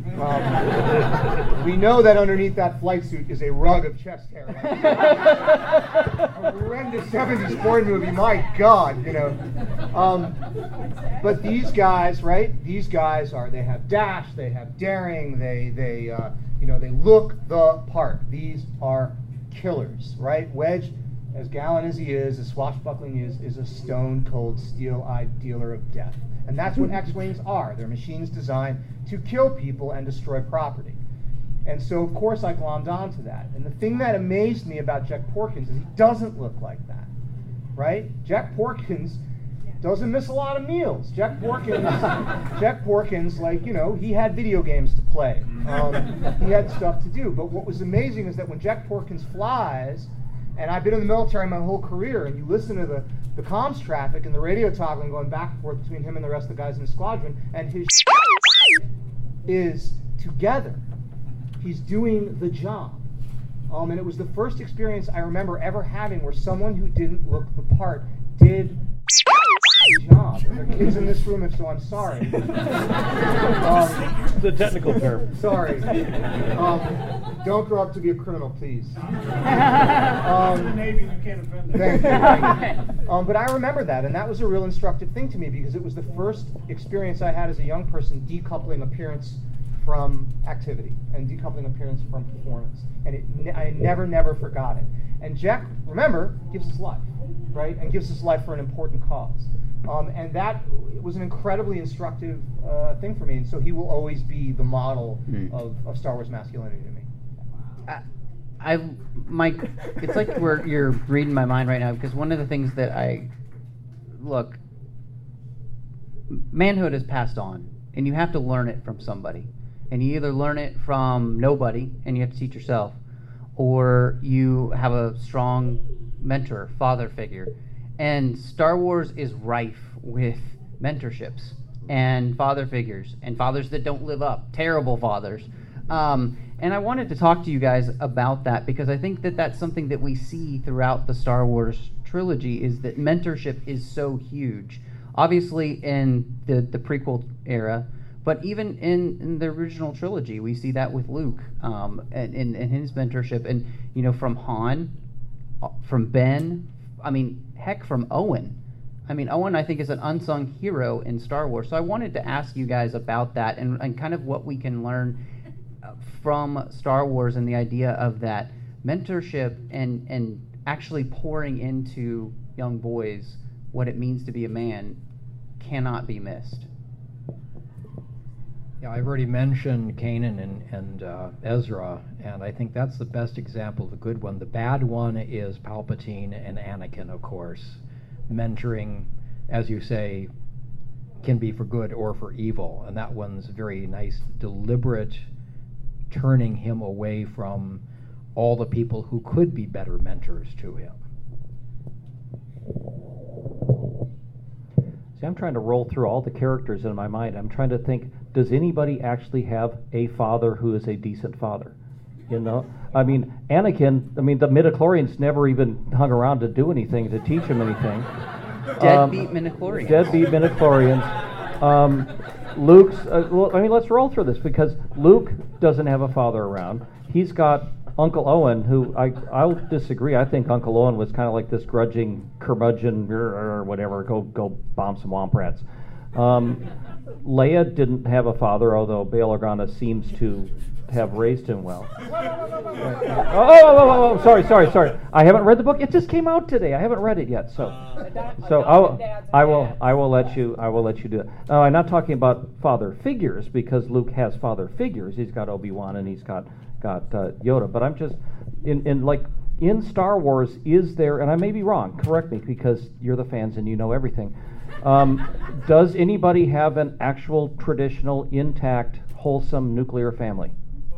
We know that underneath that flight suit is a rug of chest hair. A horrendous 70s porn movie, my God, But these guys, right? These guys they have dash, they have daring, they look the part. These are killers, right? Wedge, as gallant as he is, as swashbuckling is a stone-cold, steel-eyed dealer of death. And that's what X-Wings are. They're machines designed to kill people and destroy property. And so, of course, I glommed onto that. And the thing that amazed me about Jack Porkins is he doesn't look like that, right? Jack Porkins doesn't miss a lot of meals. Jack Porkins, he had video games to play. He had stuff to do. But what was amazing is that when Jack Porkins flies, and I've been in the military my whole career, and you listen to the comms traffic and the radio toggling going back and forth between him and the rest of the guys in the squadron, and his is together. He's doing the job. And it was the first experience I remember ever having where someone who didn't look the part did the job. There are kids in this room, if so, I'm sorry. It's a technical term. Sorry. Don't grow up to be a criminal, please. In the Navy, you can't offend them. Thank you. But I remember that, and that was a real instructive thing to me because it was the first experience I had as a young person decoupling appearance from activity and decoupling appearance from performance. And I never forgot it. And Jack, remember, gives his life, right? And gives his life for an important cause. And that was an incredibly instructive thing for me. And so he will always be the model of Star Wars masculinity to me. Mike, it's like you're reading my mind right now, because one of the things that manhood is passed on, and you have to learn it from somebody. And you either learn it from nobody, and you have to teach yourself, or you have a strong mentor, father figure. And Star Wars is rife with mentorships. and father figures and fathers that don't live up, terrible fathers. And I wanted to talk to you guys about that because I think that that's something that we see throughout the Star Wars trilogy is that mentorship is so huge. Obviously in the prequel era, but even in the original trilogy, we see that with Luke and his mentorship. And, you know, from Han, from Ben, I mean, heck, from Owen. I mean, Owen, I think, is an unsung hero in Star Wars. So I wanted to ask you guys about that and kind of what we can learn from Star Wars and the idea of that mentorship and actually pouring into young boys what it means to be a man cannot be missed. Yeah, I've already mentioned Kanan and Ezra, and I think that's the best example of the good one. The bad one is Palpatine and Anakin, of course. Mentoring, as you say, can be for good or for evil, and that one's very nice, deliberate turning him away from all the people who could be better mentors to him. See, I'm trying to roll through all the characters in my mind. I'm trying to think, does anybody actually have a father who is a decent father? You know, I mean, Anakin, I mean, the midichlorians never even hung around to do anything, to teach him anything. Deadbeat midichlorians. Deadbeat midichlorians. Luke's, well, I mean, let's roll through this because Luke doesn't have a father around. He's got Uncle Owen, who I'll disagree. I think Uncle Owen was kind of like this grudging curmudgeon or whatever, go bomb some womp rats. Leia didn't have a father, although Bail Organa seems to have raised him well. Oh, sorry. I haven't read the book. It just came out today. I haven't read it yet, so I will let you do that. Now, I'm not talking about father figures because Luke has father figures. He's got Obi-Wan and he's got Yoda. But I'm just in Star Wars, is there? And I may be wrong. Correct me because you're the fans and you know everything. Does anybody have an actual traditional, intact, wholesome nuclear family?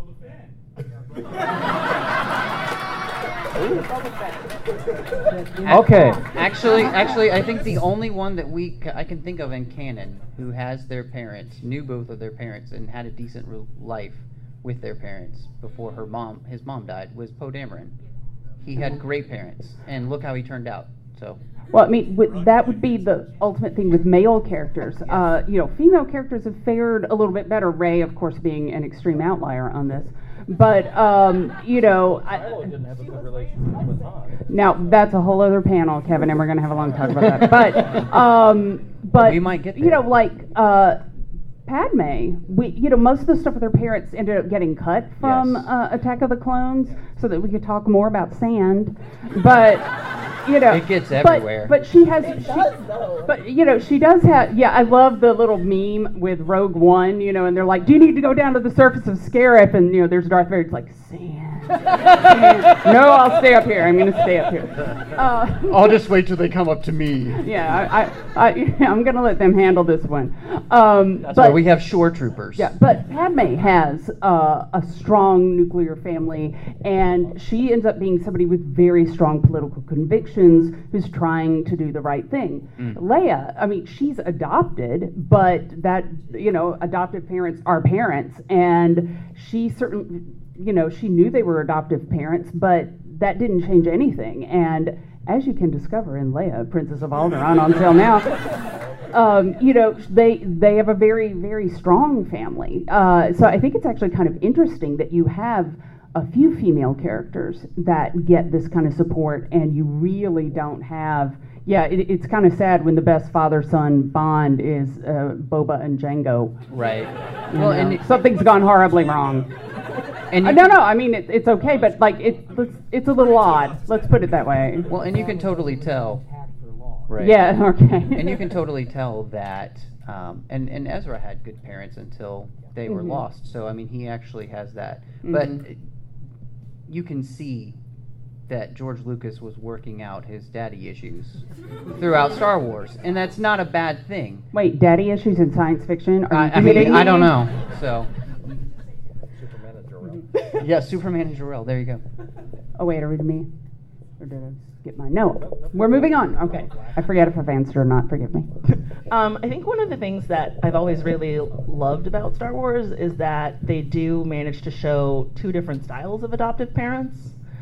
Okay. Actually, I think the only one that I can think of in canon who has their parents, knew both of their parents, and had a decent life with their parents before his mom died was Poe Dameron. He had great parents, and look how he turned out. So. Well, I mean, that would be the ultimate thing with male characters. Female characters have fared a little bit better. Rey, of course, being an extreme outlier on this. But, didn't have a good relationship with Han. Now, that's a whole other panel, Kevin, and we're going to have a long talk about that. But we might get there. Padme, most of the stuff with her parents ended up getting cut from Attack of the Clones so that we could talk more about sand. But, it gets everywhere. But she has. She does have. Yeah, I love the little meme with Rogue One. And they're like, "Do you need to go down to the surface of Scarif?" And there's Darth Vader. It's like sand. No, I'll stay up here. I'm going to stay up here. I'll just wait till they come up to me. Yeah, I'm going to let them handle this one. That's why we have shore troopers. Yeah, but Padme has a strong nuclear family, and she ends up being somebody with very strong political convictions who's trying to do the right thing. Leia, I mean, she's adopted, but that, adoptive parents are parents, and she certainly, she knew they were adoptive parents, but that didn't change anything. And as you can discover in Leia, Princess of Alderaan until now, they have a very, very strong family. So I think it's actually kind of interesting that you have a few female characters that get this kind of support, and you really don't have. Yeah, it's kind of sad when the best father-son bond is Boba and Jango. Right. Something's gone horribly wrong. And no, I mean it's okay, but it's a little odd. Let's put it that way. Well, and you can totally tell. Right. Yeah. Okay. And you can totally tell that. And Ezra had good parents until they were lost. So I mean, he actually has that. But you can see that George Lucas was working out his daddy issues throughout Star Wars, and that's not a bad thing. Wait, daddy issues in science fiction? I don't know. So. Superman and Jor-El. Yeah, Superman and Jor-El. There you go. Oh wait, are we to me? Or did I skip mine? No. We're moving on. Okay. I forget if I've answered or not. Forgive me. I think one of the things that I've always really loved about Star Wars is that they do manage to show two different styles of adoptive parents.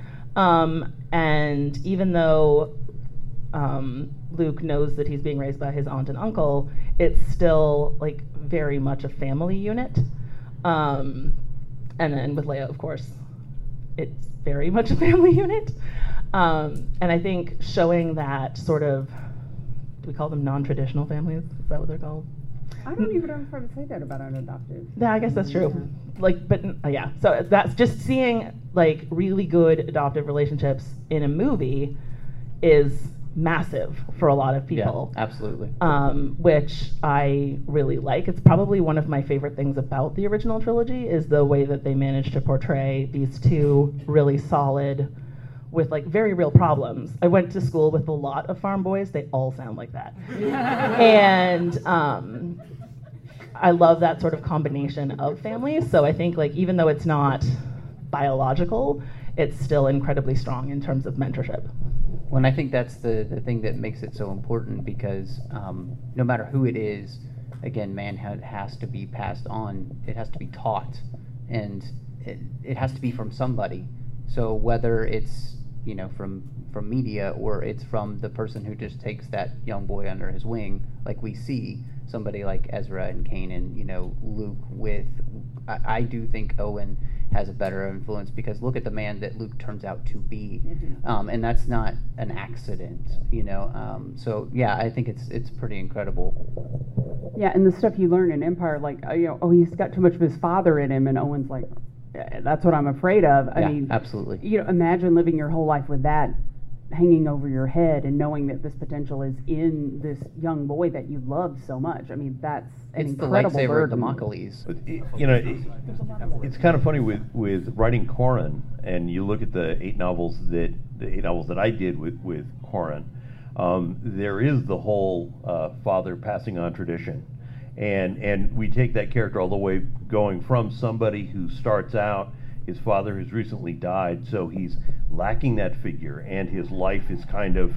And even though Luke knows that he's being raised by his aunt and uncle, it's still like very much a family unit. And then with Leia, of course, it's very much a family unit. And I think showing that sort of, do we call them non-traditional families? Is that what they're called? I don't even know if I would say that about an adoptive. Yeah, I guess that's true. Like, but yeah, so that's just seeing like really good adoptive relationships in a movie is massive for a lot of people. Yeah, absolutely. Which I really like. It's probably one of my favorite things about the original trilogy is the way that they managed to portray these two really solid, with like very real problems. I went to school with a lot of farm boys. They all sound like that. And I love that sort of combination of families. So I think like even though it's not biological, it's still incredibly strong in terms of mentorship. Well, and I think that's the thing that makes it so important because no matter who it is, again, manhood has to be passed on. It has to be taught, and it has to be from somebody. So whether it's from media or it's from the person who just takes that young boy under his wing, like we see somebody like Ezra and Kanan, Luke with. I do think Owen has a better influence because look at the man that Luke turns out to be, and that's not an accident, So yeah, I think it's pretty incredible. Yeah, and the stuff you learn in Empire, like he's got too much of his father in him, and Owen's like, that's what I'm afraid of. I mean, absolutely. Imagine living your whole life with that hanging over your head and knowing that this potential is in this young boy that you love so much. I mean, that's an incredible the lightsaber burden. of Democles. It's kind of funny with writing Corran, and you look at the eight novels that I did with Corran. There is the whole father passing on tradition, and we take that character all the way going from somebody who starts out. His father has recently died, so he's lacking that figure, and his life is kind of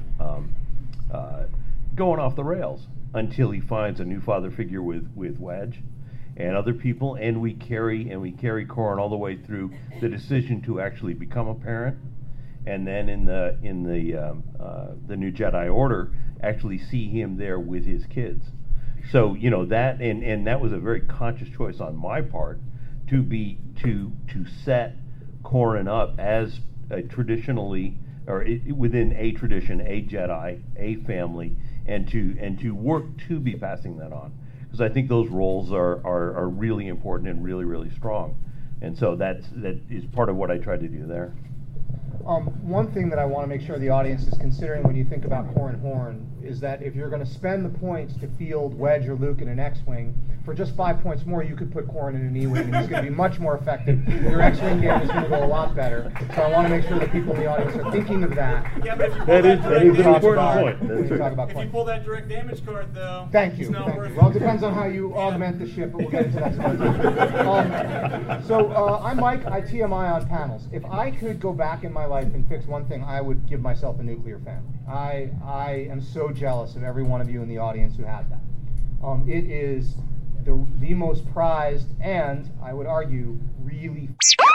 going off the rails until he finds a new father figure with Wedge and other people, and we carry Corran all the way through the decision to actually become a parent, and then in the New Jedi Order, actually see him there with his kids. So that and that was a very conscious choice on my part to set Corran up as a traditionally or within a tradition, a Jedi, a family, and to work to be passing that on, because I think those roles are really important and really, really strong, and so that is part of what I tried to do there. One thing that I want to make sure the audience is considering when you think about Corran Horn is that if you're going to spend the points to field Wedge or Luke in an X-Wing, for just 5 points more, you could put Corran in an E-Wing, and he's going to be much more effective. Your X-Wing game is going to go a lot better. So I want to make sure that people in the audience are thinking of that. Yeah, but if you that is an important point. If you pull that direct damage card, though, thank you. Well, it depends on how you augment the ship, but we'll get into that some other time. I'm Mike. I TMI on panels. If I could go back in my life and fix one thing, I would give myself a nuclear family. I am so jealous of every one of you in the audience who had that. It is the most prized and, I would argue, really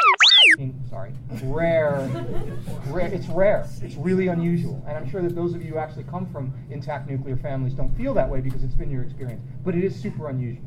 rare. It's rare. It's really unusual. And I'm sure that those of you who actually come from intact nuclear families don't feel that way because it's been your experience. But it is super unusual.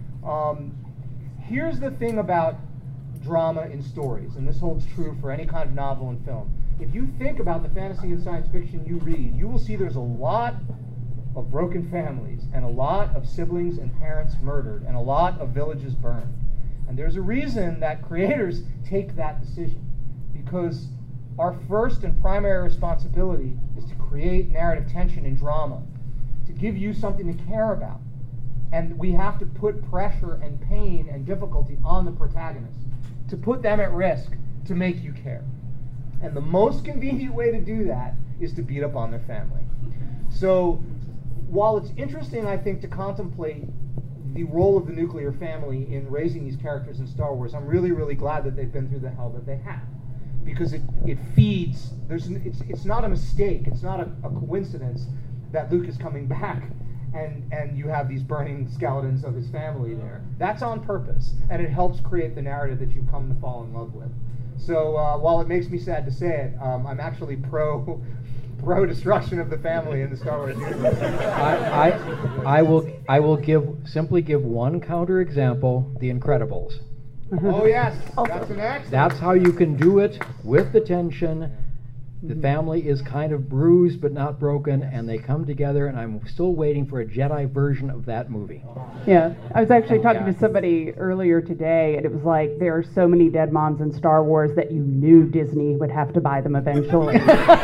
Here's the thing about drama in stories, and this holds true for any kind of novel and film. If you think about the fantasy and science fiction you read, you will see there's a lot of broken families and a lot of siblings and parents murdered and a lot of villages burned. And there's a reason that creators take that decision, because our first and primary responsibility is to create narrative tension in drama, to give you something to care about. And we have to put pressure and pain and difficulty on the protagonists, to put them at risk, to make you care. And the most convenient way to do that is to beat up on their family. So while it's interesting, I think, to contemplate the role of the nuclear family in raising these characters in Star Wars, I'm really, really glad that they've been through the hell that they have. because it feeds. It's not a mistake. It's not a coincidence that Luke is coming back, and you have these burning skeletons of his family there. That's on purpose, and it helps create the narrative that you've come to fall in love with. So while it makes me sad to say it, I'm actually pro destruction of the family in the Star Wars universe. I will simply give one counter example: The Incredibles. Oh yes, that's an excellent. That's how you can do it with the tension. The family is kind of bruised but not broken, and they come together, and I'm still waiting for a Jedi version of that movie. Yeah, I was actually talking to somebody earlier today, and it was like, there are so many dead moms in Star Wars that you knew Disney would have to buy them eventually.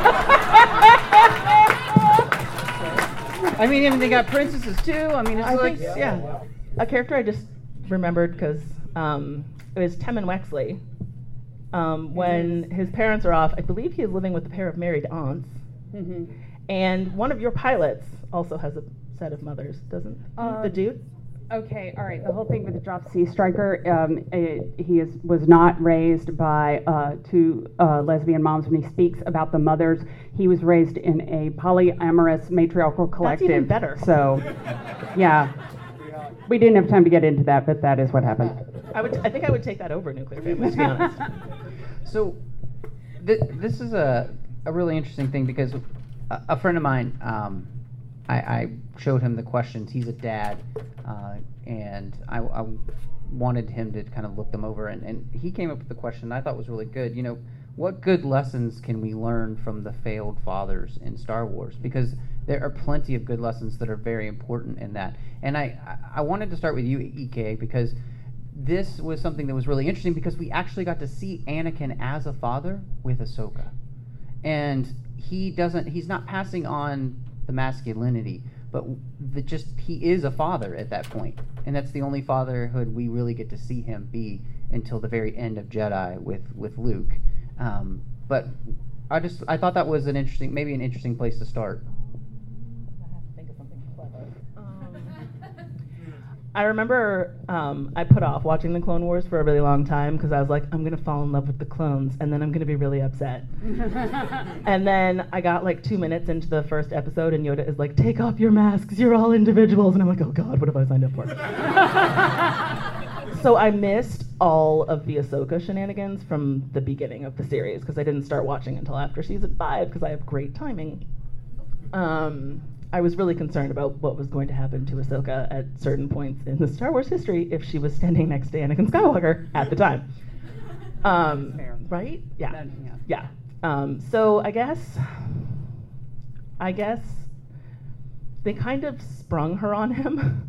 I mean, they got princesses too. I mean, it's A character I just remembered because it was Temmin Wexley. When his parents are off, I believe he is living with a pair of married aunts. Mm-hmm. And one of your pilots also has a set of mothers, doesn't the dude? Okay, all right. The whole thing with the Drop Sea Striker, was not raised by two lesbian moms. When he speaks about the mothers, he was raised in a polyamorous matriarchal collective. That's even better. So, yeah. We didn't have time to get into that, but that is what happened. I think I would take that over Nuclear Family, to be honest. So, this is a really interesting thing because a friend of mine, I showed him the questions. He's a dad, and I wanted him to kind of look them over, and he came up with the question I thought was really good. You know, what good lessons can we learn from the failed fathers in Star Wars? Because there are plenty of good lessons that are very important in that. And I wanted to start with you, EK, because this was something that was really interesting because we actually got to see Anakin as a father with Ahsoka. And he's not passing on the masculinity, but he is a father at that point. And that's the only fatherhood we really get to see him be until the very end of Jedi with Luke. But I thought that was maybe an interesting place to start. I remember I put off watching the Clone Wars for a really long time because I was like, I'm going to fall in love with the clones, and then I'm going to be really upset. And then I got like 2 minutes into the first episode, and Yoda is like, take off your masks, you're all individuals. And I'm like, oh God, what have I signed up for? So I missed all of the Ahsoka shenanigans from the beginning of the series because I didn't start watching until after season 5 because I have great timing. I was really concerned about what was going to happen to Ahsoka at certain points in the Star Wars history if she was standing next to Anakin Skywalker at the time. Right? Yeah. Yeah. So I guess they kind of sprung her on him.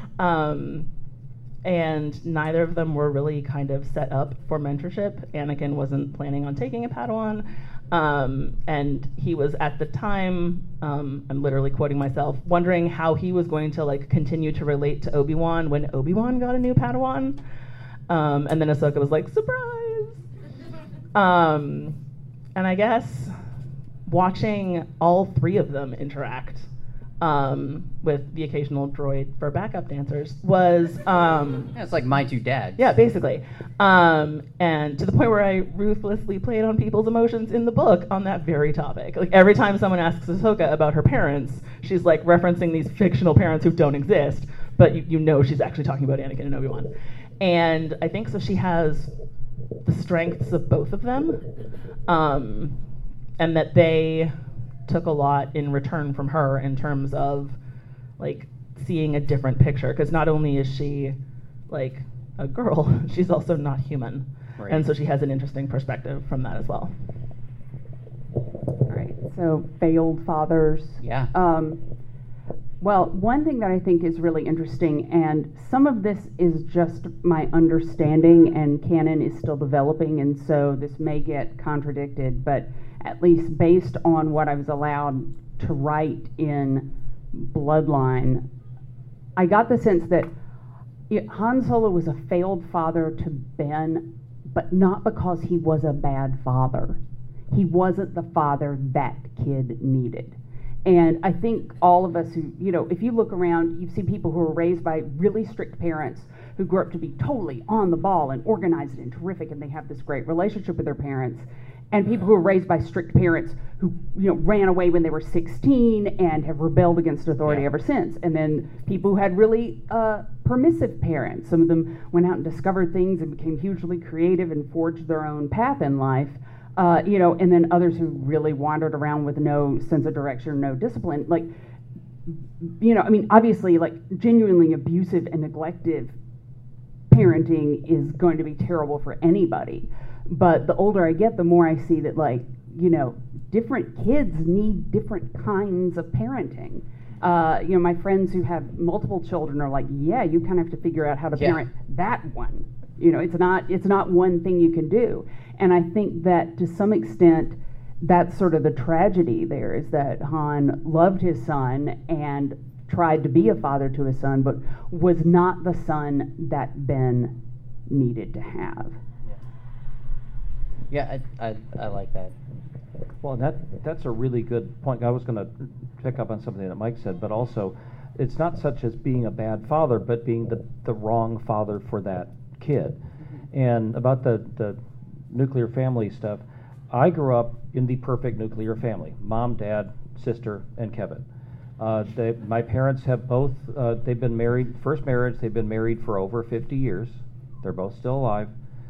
And neither of them were really kind of set up for mentorship. Anakin wasn't planning on taking a Padawan. And he was at the time, I'm literally quoting myself, wondering how he was going to like continue to relate to Obi-Wan when Obi-Wan got a new Padawan. And then Ahsoka was like, surprise! And I guess watching all three of them interact with the occasional droid for backup dancers was it's like my two dads. Yeah, basically. And to the point where I ruthlessly played on people's emotions in the book on that very topic. Like every time someone asks Ahsoka about her parents, she's like referencing these fictional parents who don't exist, but you know she's actually talking about Anakin and Obi-Wan. And I think so she has the strengths of both of them, and that they took a lot in return from her in terms of like seeing a different picture, because not only is she like a girl, she's also not human. Right. And so she has an interesting perspective from that as well. All right, so failed fathers. Yeah. Well, one thing that I think is really interesting, and some of this is just my understanding, and canon is still developing, and so this may get contradicted, but at least based on what I was allowed to write in Bloodline, I got the sense that Han Solo was a failed father to Ben, but not because he was a bad father. He wasn't the father that kid needed. And I think all of us who, if you look around, you've seen people who were raised by really strict parents who grew up to be totally on the ball and organized and terrific, and they have this great relationship with their parents. and people who were raised by strict parents who ran away when they were 16 and have rebelled against authority ever since. And then people who had really permissive parents. Some of them went out and discovered things and became hugely creative and forged their own path in life. And then others who really wandered around with no sense of direction or no discipline. Like, obviously, like, genuinely abusive and neglective parenting is going to be terrible for anybody. But the older I get, the more I see that, like, different kids need different kinds of parenting. My friends who have multiple children are like, you kind of have to figure out how to parent that one. It's not one thing you can do. And I think that to some extent, that's sort of the tragedy there, is that Han loved his son and tried to be a father to his son, but was not the son that Ben needed to have. Yeah, I like that. Well, that's a really good point. I was going to pick up on something that Mike said, but also it's not such as being a bad father, but being the wrong father for that kid. And about the nuclear family stuff, I grew up in the perfect nuclear family: mom, dad, sister, and Kevin. My parents have both, they've been married, first marriage, they've been married for over 50 years. They're both still alive.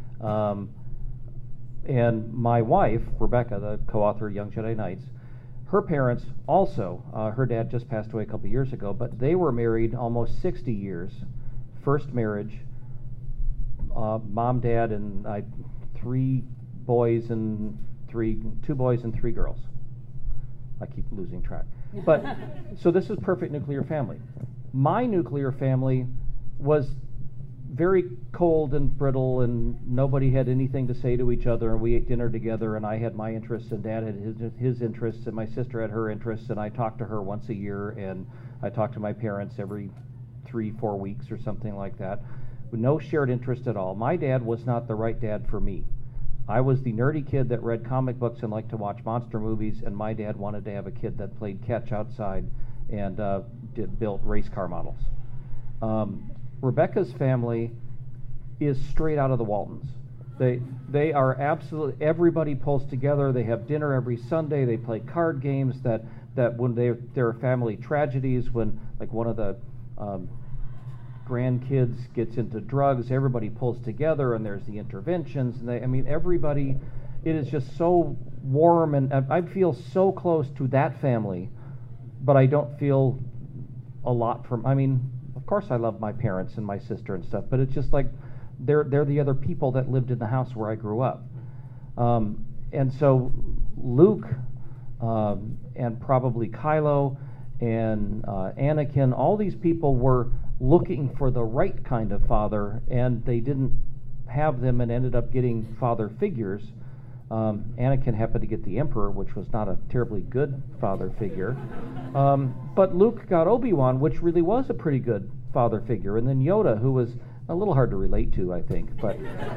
And my wife, Rebecca, the co-author of Young Jedi Knights, her parents also, her dad just passed away a couple years ago, but they were married almost 60 years. First marriage, mom, dad, and two boys and three girls. I keep losing track. But so this is perfect nuclear family. My nuclear family was very cold and brittle, and nobody had anything to say to each other, and we ate dinner together, and I had my interests, and Dad had his interests, and my sister had her interests, and I talked to her once a year, and I talked to my parents every 3-4 weeks or something like that, with no shared interest at all. My dad was not the right dad for me. I was the nerdy kid that read comic books and liked to watch monster movies, and my dad wanted to have a kid that played catch outside and built race car models. Rebecca's family is straight out of the Waltons. They are absolutely, everybody pulls together. They have dinner every Sunday. They play card games that when there are family tragedies, when like one of the grandkids gets into drugs, everybody pulls together and there's the interventions. And everybody, it is just so warm, and I feel so close to that family, but I don't feel a lot from, of course I love my parents and my sister and stuff, but it's just like they're the other people that lived in the house where I grew up. And so Luke and probably Kylo and Anakin, all these people were looking for the right kind of father, and they didn't have them and ended up getting father figures. Anakin happened to get the Emperor, which was not a terribly good father figure. But Luke got Obi-Wan, which really was a pretty good father figure. And then Yoda, who was a little hard to relate to, I think. But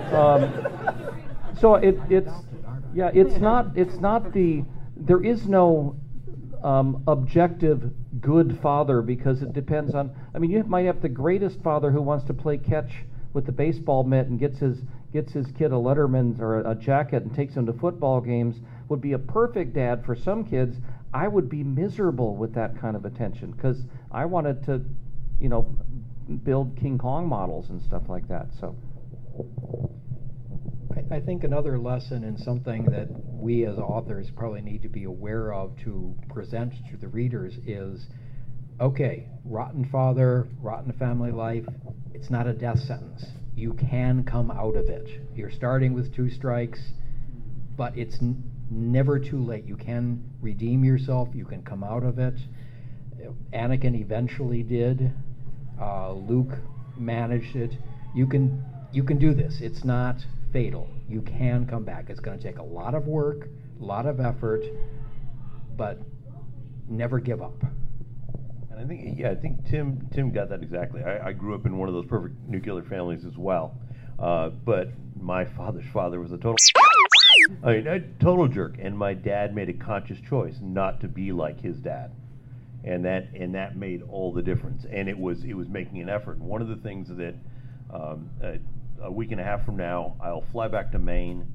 so there is no objective good father, because it depends on, you might have the greatest father who wants to play catch with the baseball mitt and gets his kid a Letterman or a jacket and takes him to football games, would be a perfect dad for some kids. I would be miserable with that kind of attention, because I wanted to, build King Kong models and stuff like that. So I think another lesson, and something that we as authors probably need to be aware of to present to the readers, is, okay, rotten father, rotten family life, it's not a death sentence. You can come out of it. You're starting with 2 strikes, but it's never too late. You can redeem yourself. You can come out of it. Anakin eventually did. Luke managed it. You can do this. It's not fatal. You can come back. It's going to take a lot of work, a lot of effort, but never give up. And I think Tim got that exactly. I grew up in one of those perfect nuclear families as well, but my father's father was a total jerk, and my dad made a conscious choice not to be like his dad, and that made all the difference. And it was making an effort. And one of the things that a week and a half from now I'll fly back to Maine,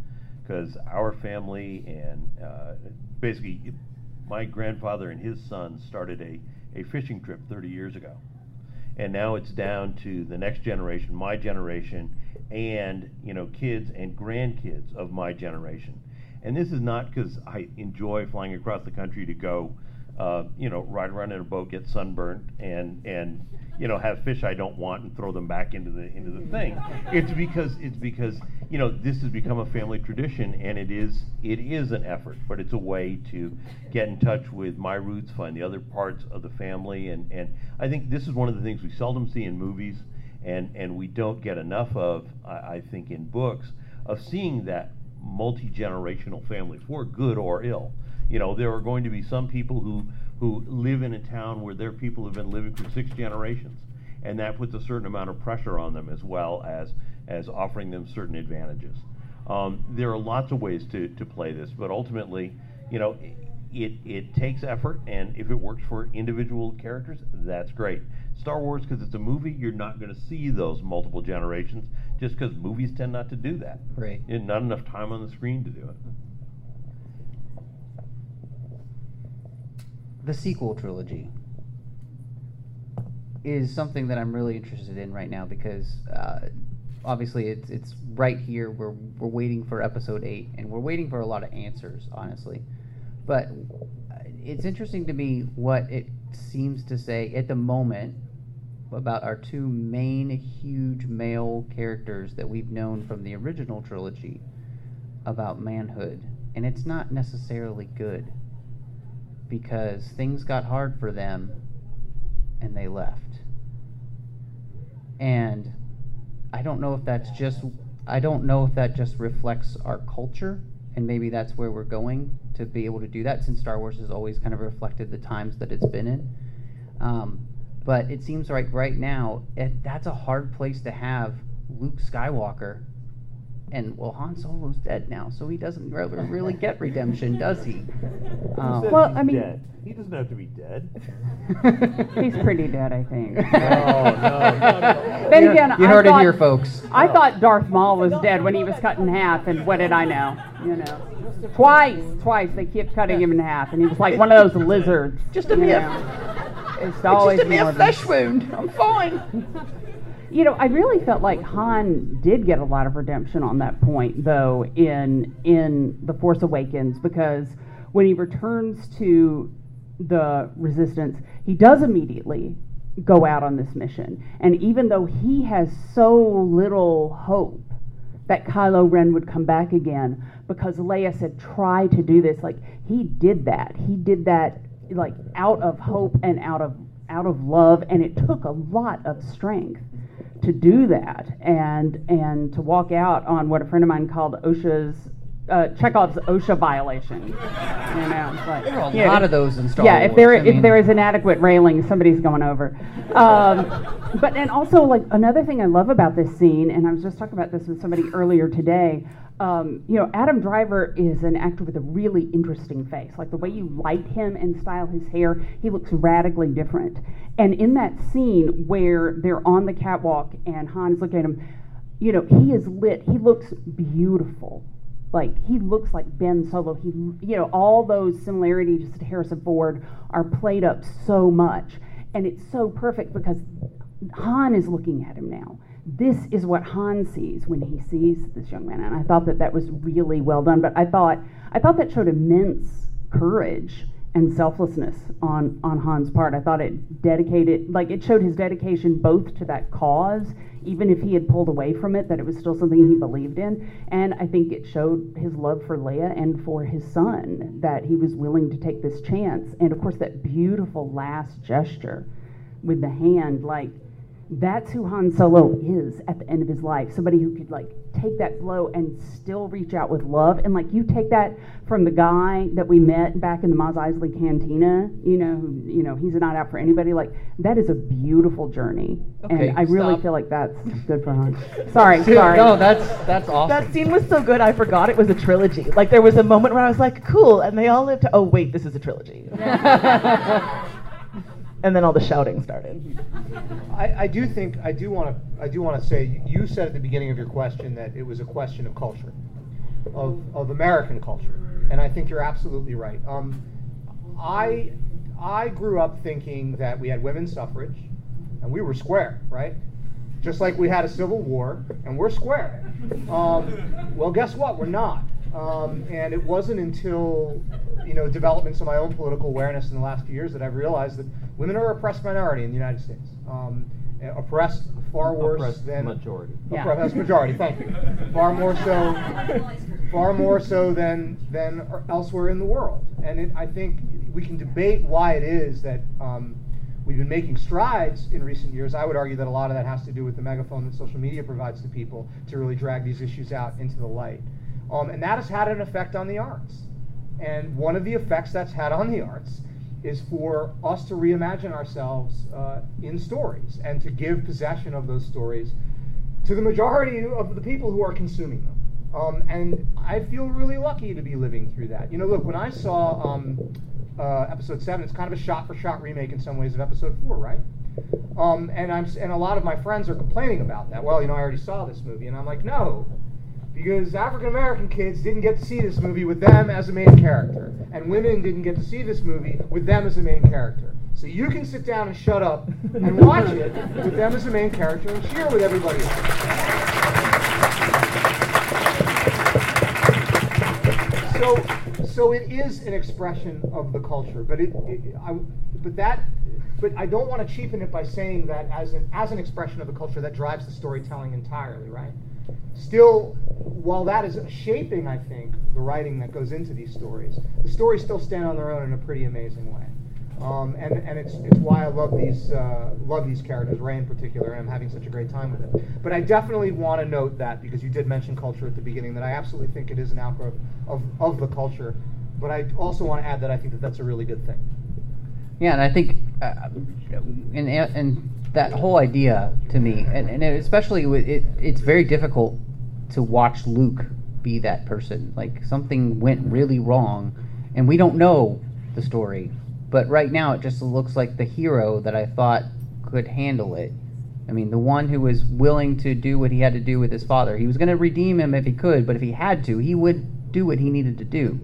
because our family and basically my grandfather and his son started a fishing trip 30 years ago. And now it's down to the next generation, my generation, and kids and grandkids of my generation. And this is not because I enjoy flying across the country to go, ride around in a boat, get sunburnt, and have fish I don't want and throw them back into the thing. It's because this has become a family tradition, and it is an effort, but it's a way to get in touch with my roots, find the other parts of the family, and I think this is one of the things we seldom see in movies, and we don't get enough of, I think, in books, of seeing that multi-generational family, for good or ill. There are going to be some people who live in a town where their people have been living for 6 generations, and that puts a certain amount of pressure on them, as well as offering them certain advantages. There are lots of ways to play this, but ultimately, it takes effort, and if it works for individual characters, that's great. Star Wars, because it's a movie, you're not going to see those multiple generations, just because movies tend not to do that. Right. There's not enough time on the screen to do it. The sequel trilogy is something that I'm really interested in right now, because obviously it's right here. We're waiting for episode 8, and we're waiting for a lot of answers, honestly. But it's interesting to me what it seems to say at the moment about our 2 main huge male characters that we've known from the original trilogy about manhood. And it's not necessarily good, because things got hard for them and they left. And I don't know if that just reflects our culture, and maybe that's where we're going to be able to do that, since Star Wars has always kind of reflected the times that it's been in. But it seems like right now that's a hard place to have Luke Skywalker, and Han Solo's dead now, so he doesn't really get redemption, does he? Well, I mean, dead. He doesn't have to be dead. He's pretty dead, I think. No. Then again, you heard it here, folks. I thought Darth Maul was dead when he was cut in half, and what did I know? Twice they kept cutting him in half, and he was like one of those lizards. Just a myth. It's always just a mere flesh wound. I'm fine. I really felt like Han did get a lot of redemption on that point, though, in The Force Awakens, because when he returns to the Resistance, he does immediately go out on this mission. And even though he has so little hope that Kylo Ren would come back again, because Leia said, try to do this, like, he did that. He did that, like, out of hope and out of love, and it took a lot of strength to do that, and to walk out on what a friend of mine called Chekhov's OSHA violation. It's like, there are a lot of those in Star Wars. If there is inadequate railing, somebody's going over. And also, like, another thing I love about this scene, and I was just talking about this with somebody earlier today. Adam Driver is an actor with a really interesting face. Like, the way you light him and style his hair, he looks radically different. And in that scene where they're on the catwalk and Han's looking at him, he is lit. He looks beautiful. Like, he looks like Ben Solo. All those similarities to Harrison Ford are played up so much. And it's so perfect because Han is looking at him now. This is what Han sees when he sees this young man, and I thought that was really well done. But I thought that showed immense courage and selflessness on Han's part. I thought it showed his dedication both to that cause, even if he had pulled away from it, that it was still something he believed in, and I think it showed his love for Leia and for his son, that he was willing to take this chance. And of course, that beautiful last gesture with the hand, like, that's who Han Solo is at the end of his life. Somebody who could, like, take that blow and still reach out with love. And, like, you take that from the guy that we met back in the Mos Eisley Cantina, he's not out for anybody. Like, that is a beautiful journey. Okay, and I really feel like that's good for Han. Sorry. No, that's awesome. That scene was so good, I forgot it was a trilogy. Like, there was a moment where I was like, cool, and they all lived to, oh, wait, this is a trilogy. And then all the shouting started. I do want to say, you said at the beginning of your question that it was a question of culture. of American culture, and I think you're absolutely right. I grew up thinking that we had women's suffrage, and we were square, right? Just like we had a civil war, and we're square. Well, guess what? We're not. And it wasn't until developments of my own political awareness in the last few years that I've realized that women are an oppressed minority in the United States. Oppressed far worse than majority. Oppressed majority. Thank you. Far more so than elsewhere in the world. And I think we can debate why it is that we've been making strides in recent years. I would argue that a lot of that has to do with the megaphone that social media provides to people to really drag these issues out into the light. And that has had an effect on the arts. And one of the effects that's had on the arts is for us to reimagine ourselves in stories and to give possession of those stories to the majority of the people who are consuming them. And I feel really lucky to be living through that. Look, when I saw episode 7, it's kind of a shot-for-shot remake in some ways of episode 4, right? And a lot of my friends are complaining about that. Well, I already saw this movie, and I'm like, no, because African American kids didn't get to see this movie with them as a main character, and women didn't get to see this movie with them as a main character. So you can sit down and shut up and watch it with them as a main character and cheer with everybody else. So it is an expression of the culture, but I don't want to cheapen it by saying that as an expression of the culture that drives the storytelling entirely, right? Still, while that is shaping, I think, the writing that goes into these stories, the stories still stand on their own in a pretty amazing way. And it's why I love these characters, Ray in particular, and I'm having such a great time with it. But I definitely want to note that, because you did mention culture at the beginning, that I absolutely think it is an outgrowth of the culture. But I also want to add that I think that that's a really good thing. Yeah, and I think, and that whole idea to me, and especially it's very difficult to watch Luke be that person. Like, something went really wrong, and we don't know the story. But right now, it just looks like the hero that I thought could handle it. I mean, the one who was willing to do what he had to do with his father. He was going to redeem him if he could, but if he had to, he would do what he needed to do.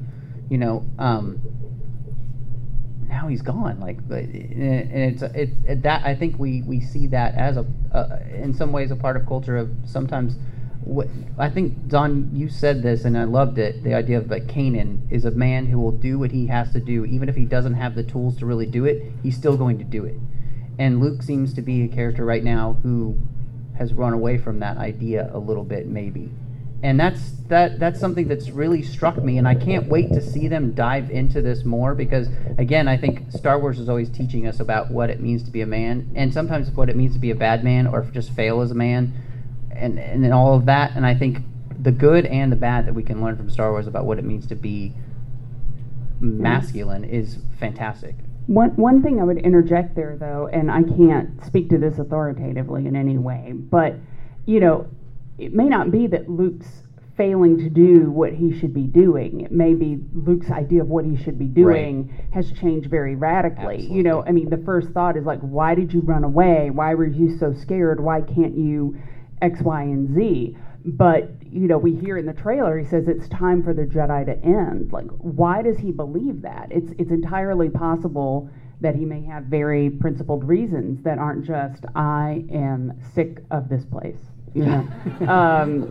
Now he's gone. And it's that I think we see that as in some ways a part of culture of sometimes. I think, Don, you said this, and I loved it. The idea of Kanan is a man who will do what he has to do, even if he doesn't have the tools to really do it. He's still going to do it. And Luke seems to be a character right now who has run away from that idea a little bit, maybe. And that's something that's really struck me, and I can't wait to see them dive into this more, because, again, I think Star Wars is always teaching us about what it means to be a man, and sometimes what it means to be a bad man or just fail as a man. And all of that, and I think the good and the bad that we can learn from Star Wars about what it means to be masculine is fantastic. One thing I would interject there, though, and I can't speak to this authoritatively in any way, but, it may not be that Luke's failing to do what he should be doing. It may be Luke's idea of what he should be doing has changed very radically. Absolutely. The first thought is like, why did you run away? Why were you so scared? Why can't you X, Y, and Z? But, we hear in the trailer, he says it's time for the Jedi to end. Like, why does he believe that? It's entirely possible that he may have very principled reasons that aren't just, I am sick of this place. And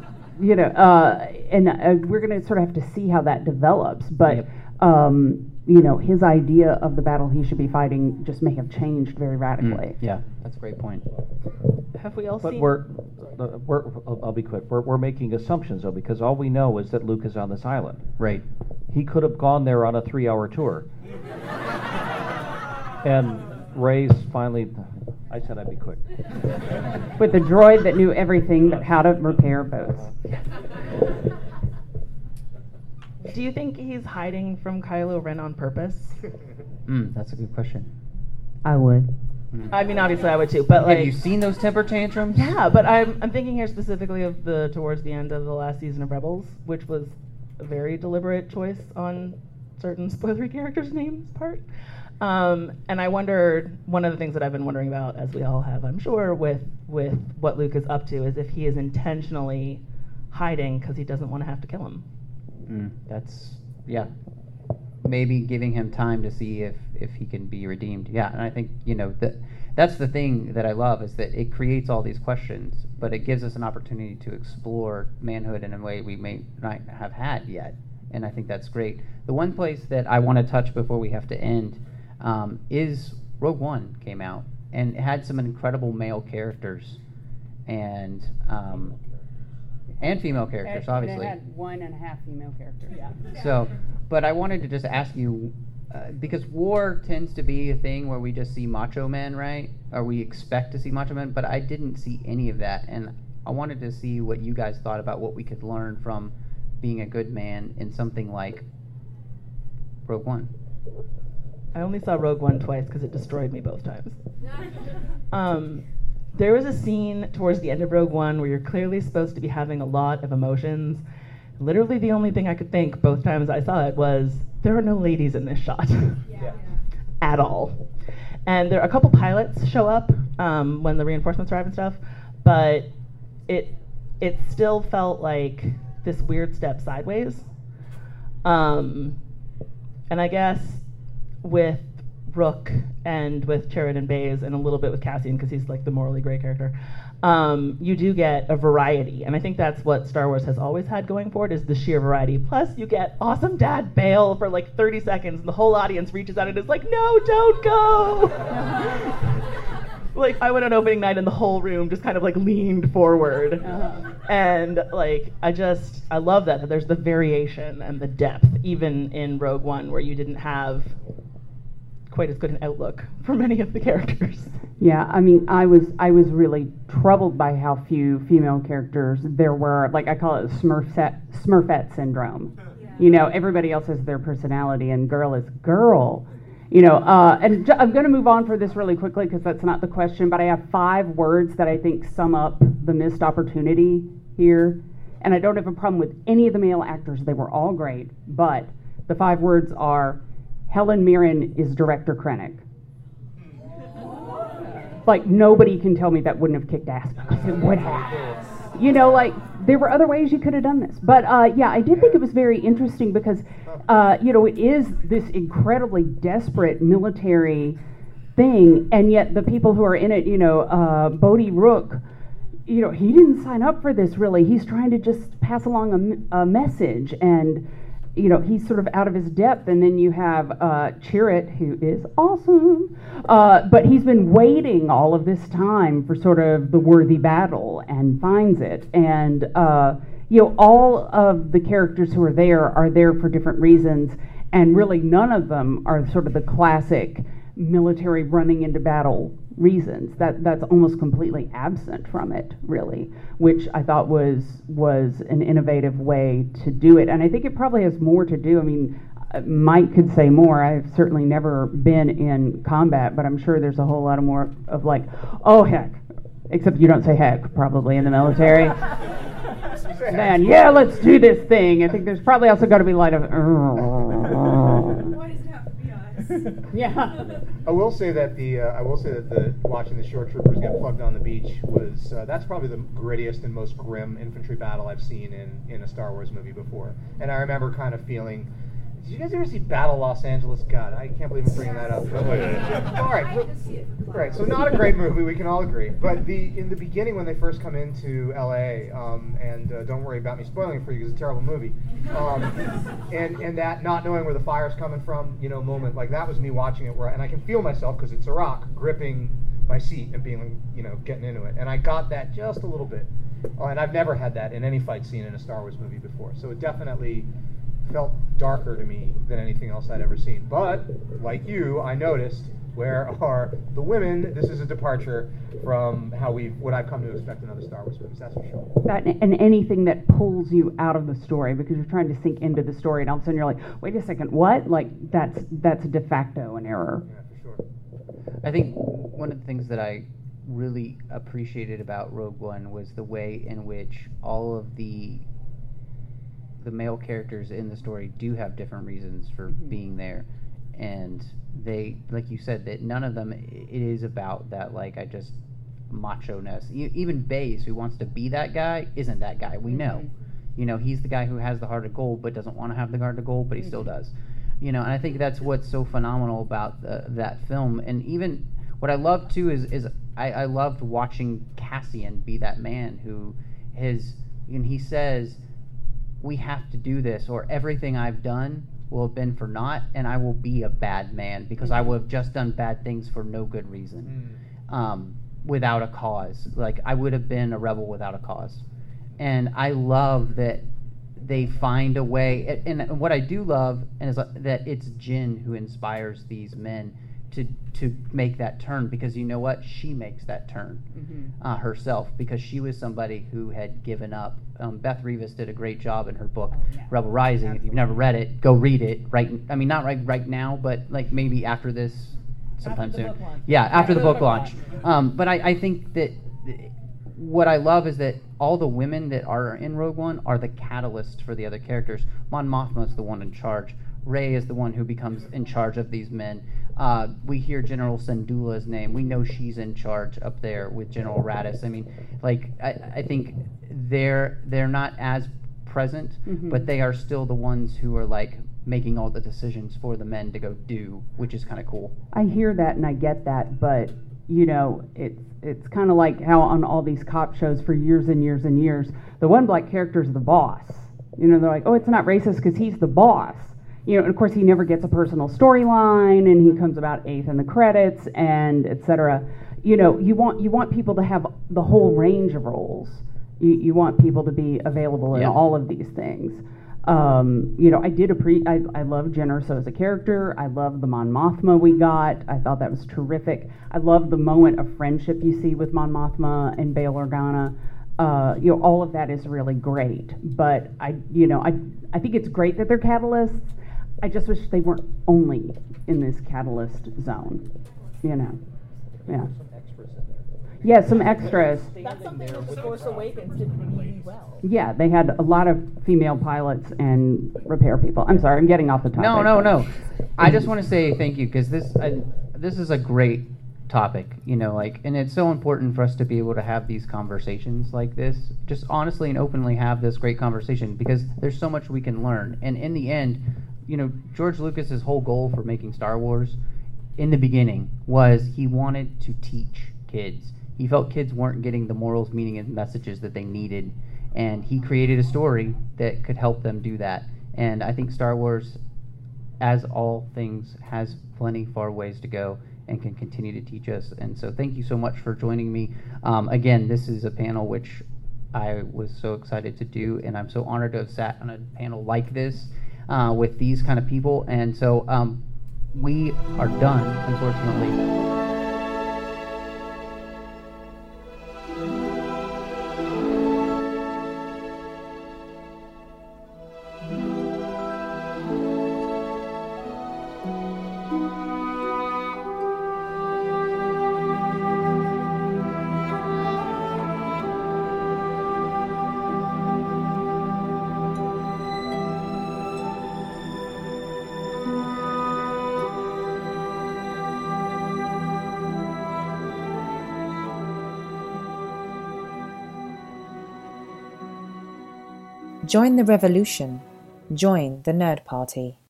we're going to sort of have to see how that develops. But, his idea of the battle he should be fighting just may have changed very radically. Yeah, that's a great point. Have we all But seen? I'll be quick. We're making assumptions, though, because all we know is that Luke is on this island. Right. He could have gone there on a 3-hour tour. And Rey's finally... I said I'd be quick. With a droid that knew everything but how to repair boats. Do you think he's hiding from Kylo Ren on purpose? That's a good question. I would. I mean, obviously I would too, but have you seen those temper tantrums? Yeah, but I'm thinking here specifically of towards the end of the last season of Rebels, which was a very deliberate choice on certain spoilery characters' names' part. And I wondered, one of the things that I've been wondering about, as we all have, I'm sure, with what Luke is up to, is if he is intentionally hiding because he doesn't want to have to kill him. That's maybe giving him time to see if he can be redeemed. Yeah, and I think that's the thing that I love, is that it creates all these questions, but it gives us an opportunity to explore manhood in a way we may not have had yet, and I think that's great. The one place that I want to touch before we have to end is Rogue One came out, and it had some incredible male characters, and female characters, obviously. It had 1.5 female characters. Yeah. So, but I wanted to just ask you, because war tends to be a thing where we just see macho men, right? Or we expect to see macho men, but I didn't see any of that, and I wanted to see what you guys thought about what we could learn from being a good man in something like Rogue One. I only saw Rogue One twice because it destroyed me both times. There was a scene towards the end of Rogue One where you're clearly supposed to be having a lot of emotions. Literally the only thing I could think both times I saw it was, there are no ladies in this shot. At all. And there are a couple pilots show up when the reinforcements arrive and stuff, but it still felt like this weird step sideways. And I guess with Rook and with Sheridan Bays and a little bit with Cassian, because he's like the morally gray character, you do get a variety, and I think that's what Star Wars has always had going for it, is the sheer variety. Plus you get awesome dad Bail for like 30 seconds and the whole audience reaches out and is like, no, don't go. Like, I went on opening night and the whole room just kind of like leaned forward. And like, I love that there's the variation and the depth even in Rogue One, where you didn't have quite as good an outlook for many of the characters. Yeah, I mean, I was really troubled by how few female characters there were. Like, I call it Smurfette syndrome. Everybody else has their personality, and girl is girl. And I'm going to move on for this really quickly because that's not the question, but I have 5 words that I think sum up the missed opportunity here. And I don't have a problem with any of the male actors. They were all great. But the 5 words are, Helen Mirren is Director Krennic. Like, nobody can tell me that wouldn't have kicked ass, because it would have. There were other ways you could have done this. But, I did think it was very interesting because, it is this incredibly desperate military thing, and yet the people who are in it, Bodhi Rook, he didn't sign up for this, really. He's trying to just pass along a message, and he's sort of out of his depth. And then you have Chirrut, who is awesome, but he's been waiting all of this time for sort of the worthy battle, and finds it. And all of the characters who are there for different reasons, and really none of them are sort of the classic military running into battle reasons. That's almost completely absent from it, really, which I thought was an innovative way to do it. And I think it probably has more to do, I mean, Mike could say more. I've certainly never been in combat, but I'm sure there's a whole lot of more of like, oh heck, except you don't say heck probably in the military. Man, yeah, let's do this thing. I think there's probably also got to be a lot of Why does it have to be us? Yeah. I will say that the watching the shore troopers get plugged on the beach was that's probably the grittiest and most grim infantry battle I've seen in a Star Wars movie before. And I remember kind of feeling, did you guys ever see Battle Los Angeles? God, I can't believe I'm bringing that up. All right, so not a great movie, we can all agree. But in the beginning, when they first come into L.A., and don't worry about me spoiling it for you because it's a terrible movie, and that not knowing where the fire's coming from, moment, like that was me watching it, and I can feel myself, because it's a rock, gripping my seat and being, getting into it. And I got that just a little bit. And I've never had that in any fight scene in a Star Wars movie before. So it definitely felt darker to me than anything else I'd ever seen. But, like you, I noticed, where are the women? This is a departure from what I've come to expect in other Star Wars movies, that's for sure. That, and anything that pulls you out of the story, because you're trying to sink into the story, and all of a sudden you're like, wait a second, what? Like, that's de facto an error. Yeah, for sure. I think one of the things that I really appreciated about Rogue One was the way in which all of the male characters in the story do have different reasons for being there, and they, like you said, that none of them, it is about that, like, I just macho-ness. Even Baze, who wants to be that guy, isn't that guy. We know, You know, he's the guy who has the heart of gold but doesn't want to have the heart of gold, but he still does. You know, and I think that's what's so phenomenal about that film. And even what I love too is I loved watching Cassian be that man who and he says, we have to do this, or everything I've done will have been for naught, and I will be a bad man because I will have just done bad things for no good reason, without a cause. Like, I would have been a rebel without a cause. And I love that they find a way, and what I do love is that it's Jyn who inspires these men to make that turn, because you know what? She makes that turn herself, because she was somebody who had given up. Beth Revis did a great job in her book, Rebel Rising. Absolutely. If you've never read it, go read it. Not right now, but like maybe after this, sometime soon. Yeah, after the book launch. But I think that what I love is that all the women that are in Rogue One are the catalyst for the other characters. Mon Mothma is the one in charge. Rey is the one who becomes in charge of these men. We hear General Syndulla's name. We know she's in charge up there with General Raddus. I mean, like, I think they're not as present, but they are still the ones who are like making all the decisions for the men to go do, which is kind of cool. I hear that and I get that, but you know, it's kind of like how on all these cop shows for years and years and years, the one black character is the boss. You know, they're like, oh, it's not racist because he's the boss. You know, and of course, he never gets a personal storyline, and he comes about eighth in the credits, and etc. You know, you want people to have the whole range of roles. You want people to be available in all of these things. You know, I love Jyn Erso as a character. I love the Mon Mothma we got. I thought that was terrific. I love the moment of friendship you see with Mon Mothma and Bail Organa. You know, all of that is really great. But I think it's great that they're catalysts. I just wish they weren't only in this catalyst zone, you know. Yeah. Yeah, some extras. That's something that Force Awakens did really well. Yeah, they had a lot of female pilots and repair people. I'm sorry, I'm getting off the topic. No. I just want to say thank you, because this is a great topic, you know, like, and it's so important for us to be able to have these conversations like this, just honestly and openly have this great conversation, because there's so much we can learn. And in the end, you know, George Lucas's whole goal for making Star Wars in the beginning was he wanted to teach kids. He felt kids weren't getting the morals, meaning, and messages that they needed, and he created a story that could help them do that. And I think Star Wars, as all things, has plenty far ways to go and can continue to teach us. And so thank you so much for joining me. Again, this is a panel which I was so excited to do, and I'm so honored to have sat on a panel like this with these kind of people. And so we are done, unfortunately. Join the revolution. Join the Nerd Party.